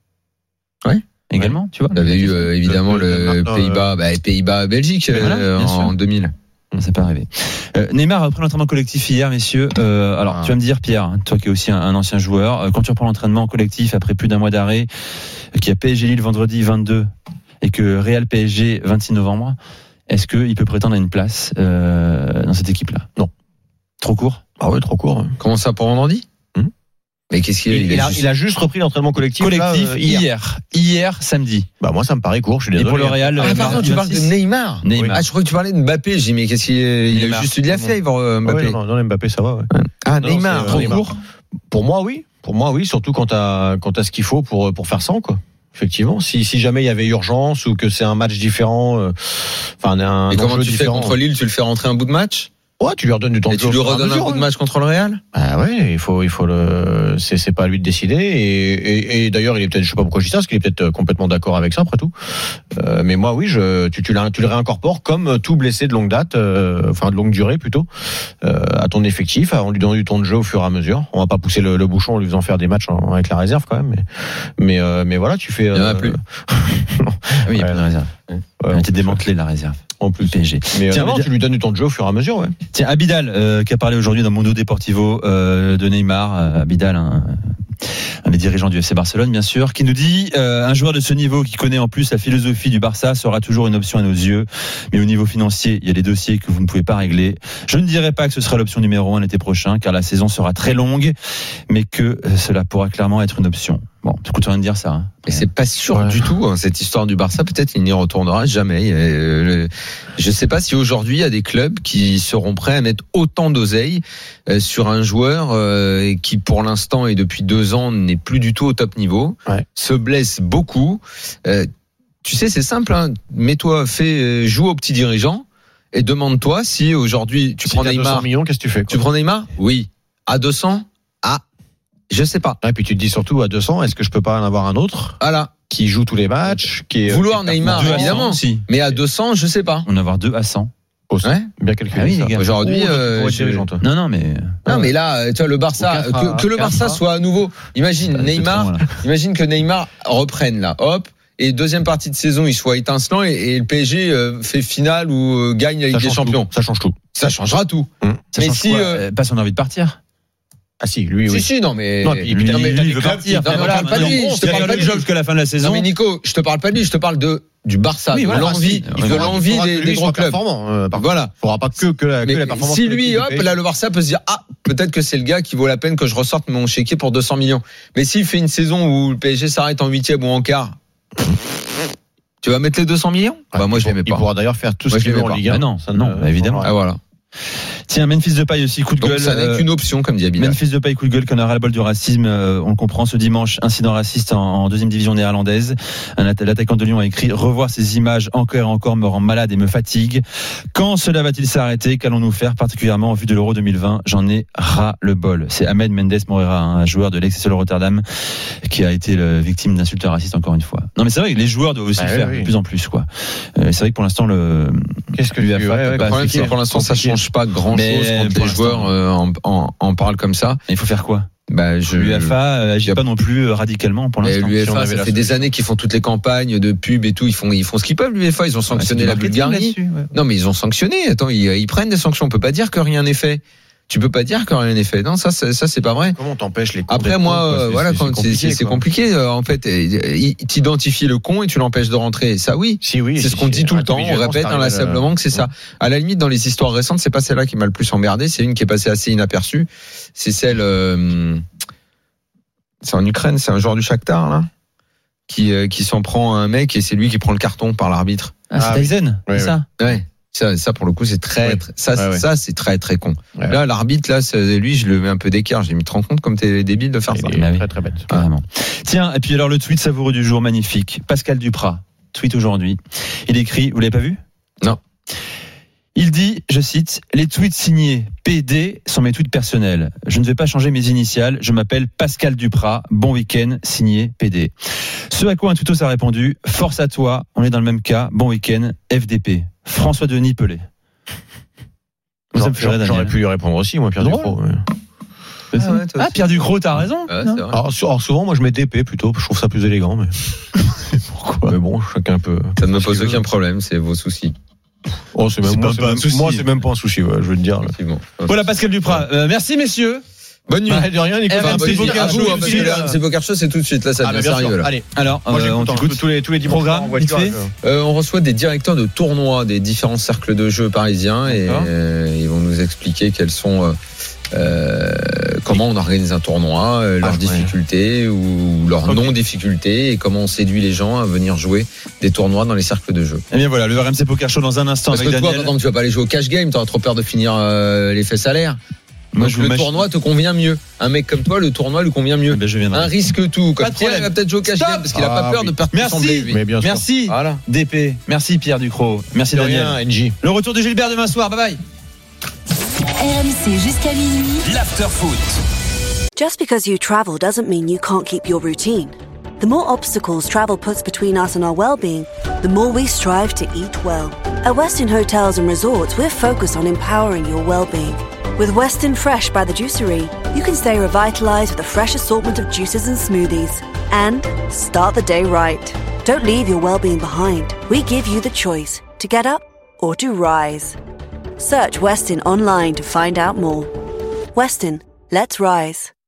Oui. Également, ouais. tu vois. On avait eu euh, évidemment le, le Pays-Bas, bah, Pays-Bas, Belgique euh, en, en deux mille. Ça peut arriver. Euh, Neymar a repris l'entraînement collectif hier, messieurs. Euh, alors, ah. tu vas me dire, Pierre, toi qui es aussi un, un ancien joueur, euh, quand tu reprends l'entraînement collectif après plus d'un mois d'arrêt, euh, qui a P S G Lille vendredi vingt-deux et que Real P S G vingt-six novembre, est-ce qu'il peut prétendre à une place euh, dans cette équipe-là ? Non. Trop court ? Ah oui, trop court. Ouais. Comment ça pour vendredi ? hum Mais qu'est-ce qu'il il, il, a, juste... il a juste repris l'entraînement collectif, collectif là, euh, hier. hier. Hier, samedi. Bah moi ça me paraît court, je suis désolé. Et pour le Real, ah, pardon, tu parles de Neymar. Neymar. Ah, je crois que tu parlais de Mbappé. J'ai dit mais qu'est-ce qu'il il a juste eu de la fièvre, Mbappé. Ouais, non, non, Mbappé ça va. Ouais. Ah, non, Neymar, trop Neymar. court. Pour moi, oui. Pour moi, oui. Surtout quand t'as quand t'as ce qu'il faut pour pour faire cent, quoi. Effectivement, si si jamais il y avait urgence ou que c'est un match différent, enfin euh, un. Et comment tu différent, fais contre Lille ? Tu le fais rentrer un bout de match ? Ouais, tu lui redonnes du temps de jeu. Et tu lui redonnes un bout de match contre le Real ? Ah ouais, il faut, il faut le, c'est, c'est pas à lui de décider. Et, et, et d'ailleurs, il est peut-être, je sais pas pourquoi je dis ça, parce qu'il est peut-être complètement d'accord avec ça, après tout. Euh, mais moi, oui, je, tu, tu, tu le réincorpores comme tout blessé de longue date, euh, enfin de longue durée plutôt, euh, à ton effectif, en lui donnant du temps de jeu au fur et à mesure. On va pas pousser le, le bouchon en lui faisant faire des matchs en, avec la réserve quand même. Mais, mais, euh, mais voilà, tu fais. Il y en a plus. non. Ah oui, il y a plus de réserve. Ouais, on a été démantelé la réserve. En plus P S G. Mais Tiens, non, tu lui donnes du temps de jeu au fur et à mesure, ouais. Tiens, Abidal, euh, qui a parlé aujourd'hui dans Mundo Deportivo euh, de Neymar, euh, Abidal, un, un des dirigeants du F C Barcelone, bien sûr, qui nous dit euh, un joueur de ce niveau qui connaît en plus la philosophie du Barça sera toujours une option à nos yeux, mais au niveau financier, il y a des dossiers que vous ne pouvez pas régler. Je ne dirais pas que ce sera l'option numéro un l'été prochain, car la saison sera très longue, mais que cela pourra clairement être une option. Bon, tu viens de dire ça. Hein. Mais c'est pas sûr ouais. du tout, hein, cette histoire du Barça. Peut-être qu'il n'y retournera jamais. Euh, je sais pas si aujourd'hui il y a des clubs qui seront prêts à mettre autant d'oseille euh, sur un joueur euh, qui, pour l'instant et depuis deux ans, n'est plus du tout au top niveau, ouais. se blesse beaucoup. Euh, tu sais, c'est simple. Hein. Mets-toi, fais, joue aux petits dirigeants et demande-toi si aujourd'hui tu si prends Neymar. deux cents millions, qu'est-ce que tu fais ? Quoi. Tu prends Neymar ? Oui. À deux cents ? Ah. Je sais pas. Et puis tu te dis surtout à deux cents, est-ce que je peux pas en avoir un autre voilà. qui joue tous les matchs, qui est vouloir qui est Neymar évidemment, si. Mais à deux cents, je sais pas. On en avoir deux à cent. Aussi. Ouais. Bien calculé. Ah oui, ça. Aujourd'hui, oh, euh, je... non, non, mais non, mais là, tu vois, le Barça, quatre, que, que le Barça soit à nouveau. Imagine Neymar, trop, imagine que Neymar reprenne là, hop. Et deuxième partie de saison, il soit étincelant et, et le P S G euh, fait finale ou euh, gagne la Ligue des Champions. Tout. Ça change tout. Ça changera tout. Hum. Ça mais change si euh... pas son envie de partir. Ah si, lui oui. Si si non mais non, puis, lui, non, mais lui, il veut partir. Non, non, non, pas de lui, je te parle pas de lui jusqu'à la fin de la saison. Non mais Nico, je te parle pas de lui, je te parle de du Barça, oui, voilà, de l'envie, il de l'envie des, des gros clubs. Euh, voilà, il faudra pas que que la, que la performance. Si lui hop, là le Barça peut se dire ah, peut-être que c'est le gars qui vaut la peine que je ressorte mon chéquier pour deux cents millions. Mais s'il fait une saison où le P S G s'arrête en huitième ou en quart, tu vas mettre les deux cents millions ? Ah, bah moi je l'aimais pas. Il pourra d'ailleurs faire tout ce qu'il veut en Ligue un. Non, non, évidemment. Ah voilà. Tiens, Memphis Depay aussi, coup de Donc gueule. ça n'est euh, qu'une option, comme dit Abidal. Memphis Depay, coup de gueule, qu'on aura le bol du racisme. Euh, on le comprend ce dimanche. Incident raciste en, en deuxième division néerlandaise. Un atta- l'attaquant de Lyon a écrit: revoir ces images encore et encore me rend malade et me fatigue. Quand cela va-t-il s'arrêter? Qu'allons-nous faire, particulièrement en vue de l'Euro deux mille vingt? J'en ai ras le bol. C'est Ahmed Mendes Moreira, un joueur de l'Excelsior Rotterdam, qui a été le victime d'insultes racistes encore une fois. Non, mais c'est vrai que les joueurs doivent aussi Ah, le oui, faire oui. de plus en plus, quoi. Euh, c'est vrai que pour l'instant, le Qu'est-ce que l'U E tu- F A ouais, ouais, peut pas Le problème, c'est que pour l'instant, ça change pas grand Mais chose quand pour les l'instant, joueurs euh, en, en, en parlent comme ça. Il faut faire quoi? Bah, je, L'U E F A euh, agit y a- pas non plus euh, radicalement pour Mais l'instant. l'U E F Si on A, avait ça la fait des solution. années qu'ils font toutes les campagnes de pub et tout. Ils font, ils font ce qu'ils peuvent, l'U E F A. Ils ont sanctionné Ouais, c'est du la marketing Bulgarie. là-dessus, ouais. Non, mais ils ont sanctionné. Attends, ils, ils prennent des sanctions. On peut pas dire que rien n'est fait. Tu peux pas dire que rien n'est fait. Non, ça, ça, ça c'est pas vrai. Comment t'empêches les cons Après, d'être moi, cons, quoi? euh, C'est- voilà, c'est quand c'est compliqué, c'est- c'est quoi. compliqué. euh, En fait, euh, t'identifies le con et tu l'empêches de rentrer. Ça, oui. Si, oui, C'est si, ce qu'on si, dit tout le temps. On intelligemment, répète ça arrive à la- inlassablement que c'est ça. À la limite, dans les histoires récentes, c'est pas celle-là qui m'a le plus emmerdé. C'est une qui est passée assez inaperçue. C'est celle. euh, C'est en Ukraine. C'est un joueur du Shakhtar là, qui euh, qui s'en prend à un mec et c'est lui qui prend le carton par l'arbitre. Ah, c'est Ah, oui. Tyson, Ouais, c'est ça? Ouais. Ça, ça pour le coup, c'est très, Ouais. très- ça, Ouais, ouais. ça, c'est très, très con. Ouais. Là, l'arbitre, là, c'est- lui, je le mets un peu d'écart. J'ai mis, te rends compte comme t'es débile de faire ça. Il est Bah oui. très très bête. Vraiment. Tiens, et puis alors le tweet savoureux du jour, magnifique. Pascal Duprat, tweet aujourd'hui. Il écrit, vous l'avez pas vu? Non. Il dit, je cite, les tweets signés P D sont mes tweets personnels. Je ne vais pas changer mes initiales. Je m'appelle Pascal Duprat. Bon week-end, signé P D. Ce à quoi un tweetos a répondu, force à toi. On est dans le même cas. Bon week-end, F D P. François Denis Pelé. Ça me ferait, J'aurais Daniel. pu lui répondre aussi, moi, Pierre Drôle. Ducrot. ouais. Ah, ouais, toi ah, aussi. Pierre Ducrot, t'as raison. Ouais, Non. c'est vrai. Alors, sou- alors, souvent, moi, je mets D P plutôt. Je trouve ça plus élégant, mais. Pourquoi? Mais bon, chacun peut. Ça ne me ce pose qu'il aucun veut. problème. C'est vos soucis. Oh, c'est même, C'est moi, pas- c'est pas un même- souci. moi, c'est même pas un souci, ouais, je veux te dire. là. Effectivement. Voilà Pascal Duprat. Euh, merci messieurs. Bonne nuit. Bah, de rien, Nicolas. Eh, Enfin, un bonne petit nuit poker à show, vous, hein, parce que ici, le là. R M C Poker Show, c'est tout de suite. Là, ça Ah, devient mais bien sûr. sérieux. Là. Allez. Alors, Moi, euh, on j'écoute t'écoute. tous les, tous les dimanches Programme, en voiture. vite fait. je- Euh, on reçoit des directeurs de tournois des différents cercles de jeux parisiens et D'accord. euh, ils vont nous expliquer quels sont euh, euh, comment on organise un tournoi, euh, leurs ouais. difficultés ou leurs Ok. non-difficultés et comment on séduit les gens à venir jouer des tournois dans les cercles de jeux. Eh bien voilà, le R M C Poker Show dans un instant Parce avec que toi, par Daniel. exemple, tu vas pas aller jouer au cash game, t'auras trop peur de finir euh, les fesses à l'air. Moi, Donc je le m'ach- tournoi te convient mieux. Un mec comme toi, le tournoi lui convient mieux. Eh ben, je viendrai. Un risque tout. Comme Pas de Pierre, il problème. va peut-être jouer au cash Stop. game parce qu'il a pas Ah, peur oui. de perdre Merci. son blé, lui. Mais bien sûr. Merci Voilà. D P, merci Pierre Ducrot, merci De Daniel. rien, N J. Le retour de Gilbert demain soir, bye bye. R M C jusqu'à minuit. L'afterfoot. Just because you travel doesn't mean you can't keep your routine. The more obstacles travel puts between us and our well-being, the more we strive to eat well. At Westin Hotels and Resorts, we're focused on empowering your well-being. With Westin Fresh by the Juicery, you can stay revitalized with a fresh assortment of juices and smoothies. And start the day right. Don't leave your well-being behind. We give you the choice to get up or to rise. Search Westin online to find out more. Westin, let's rise.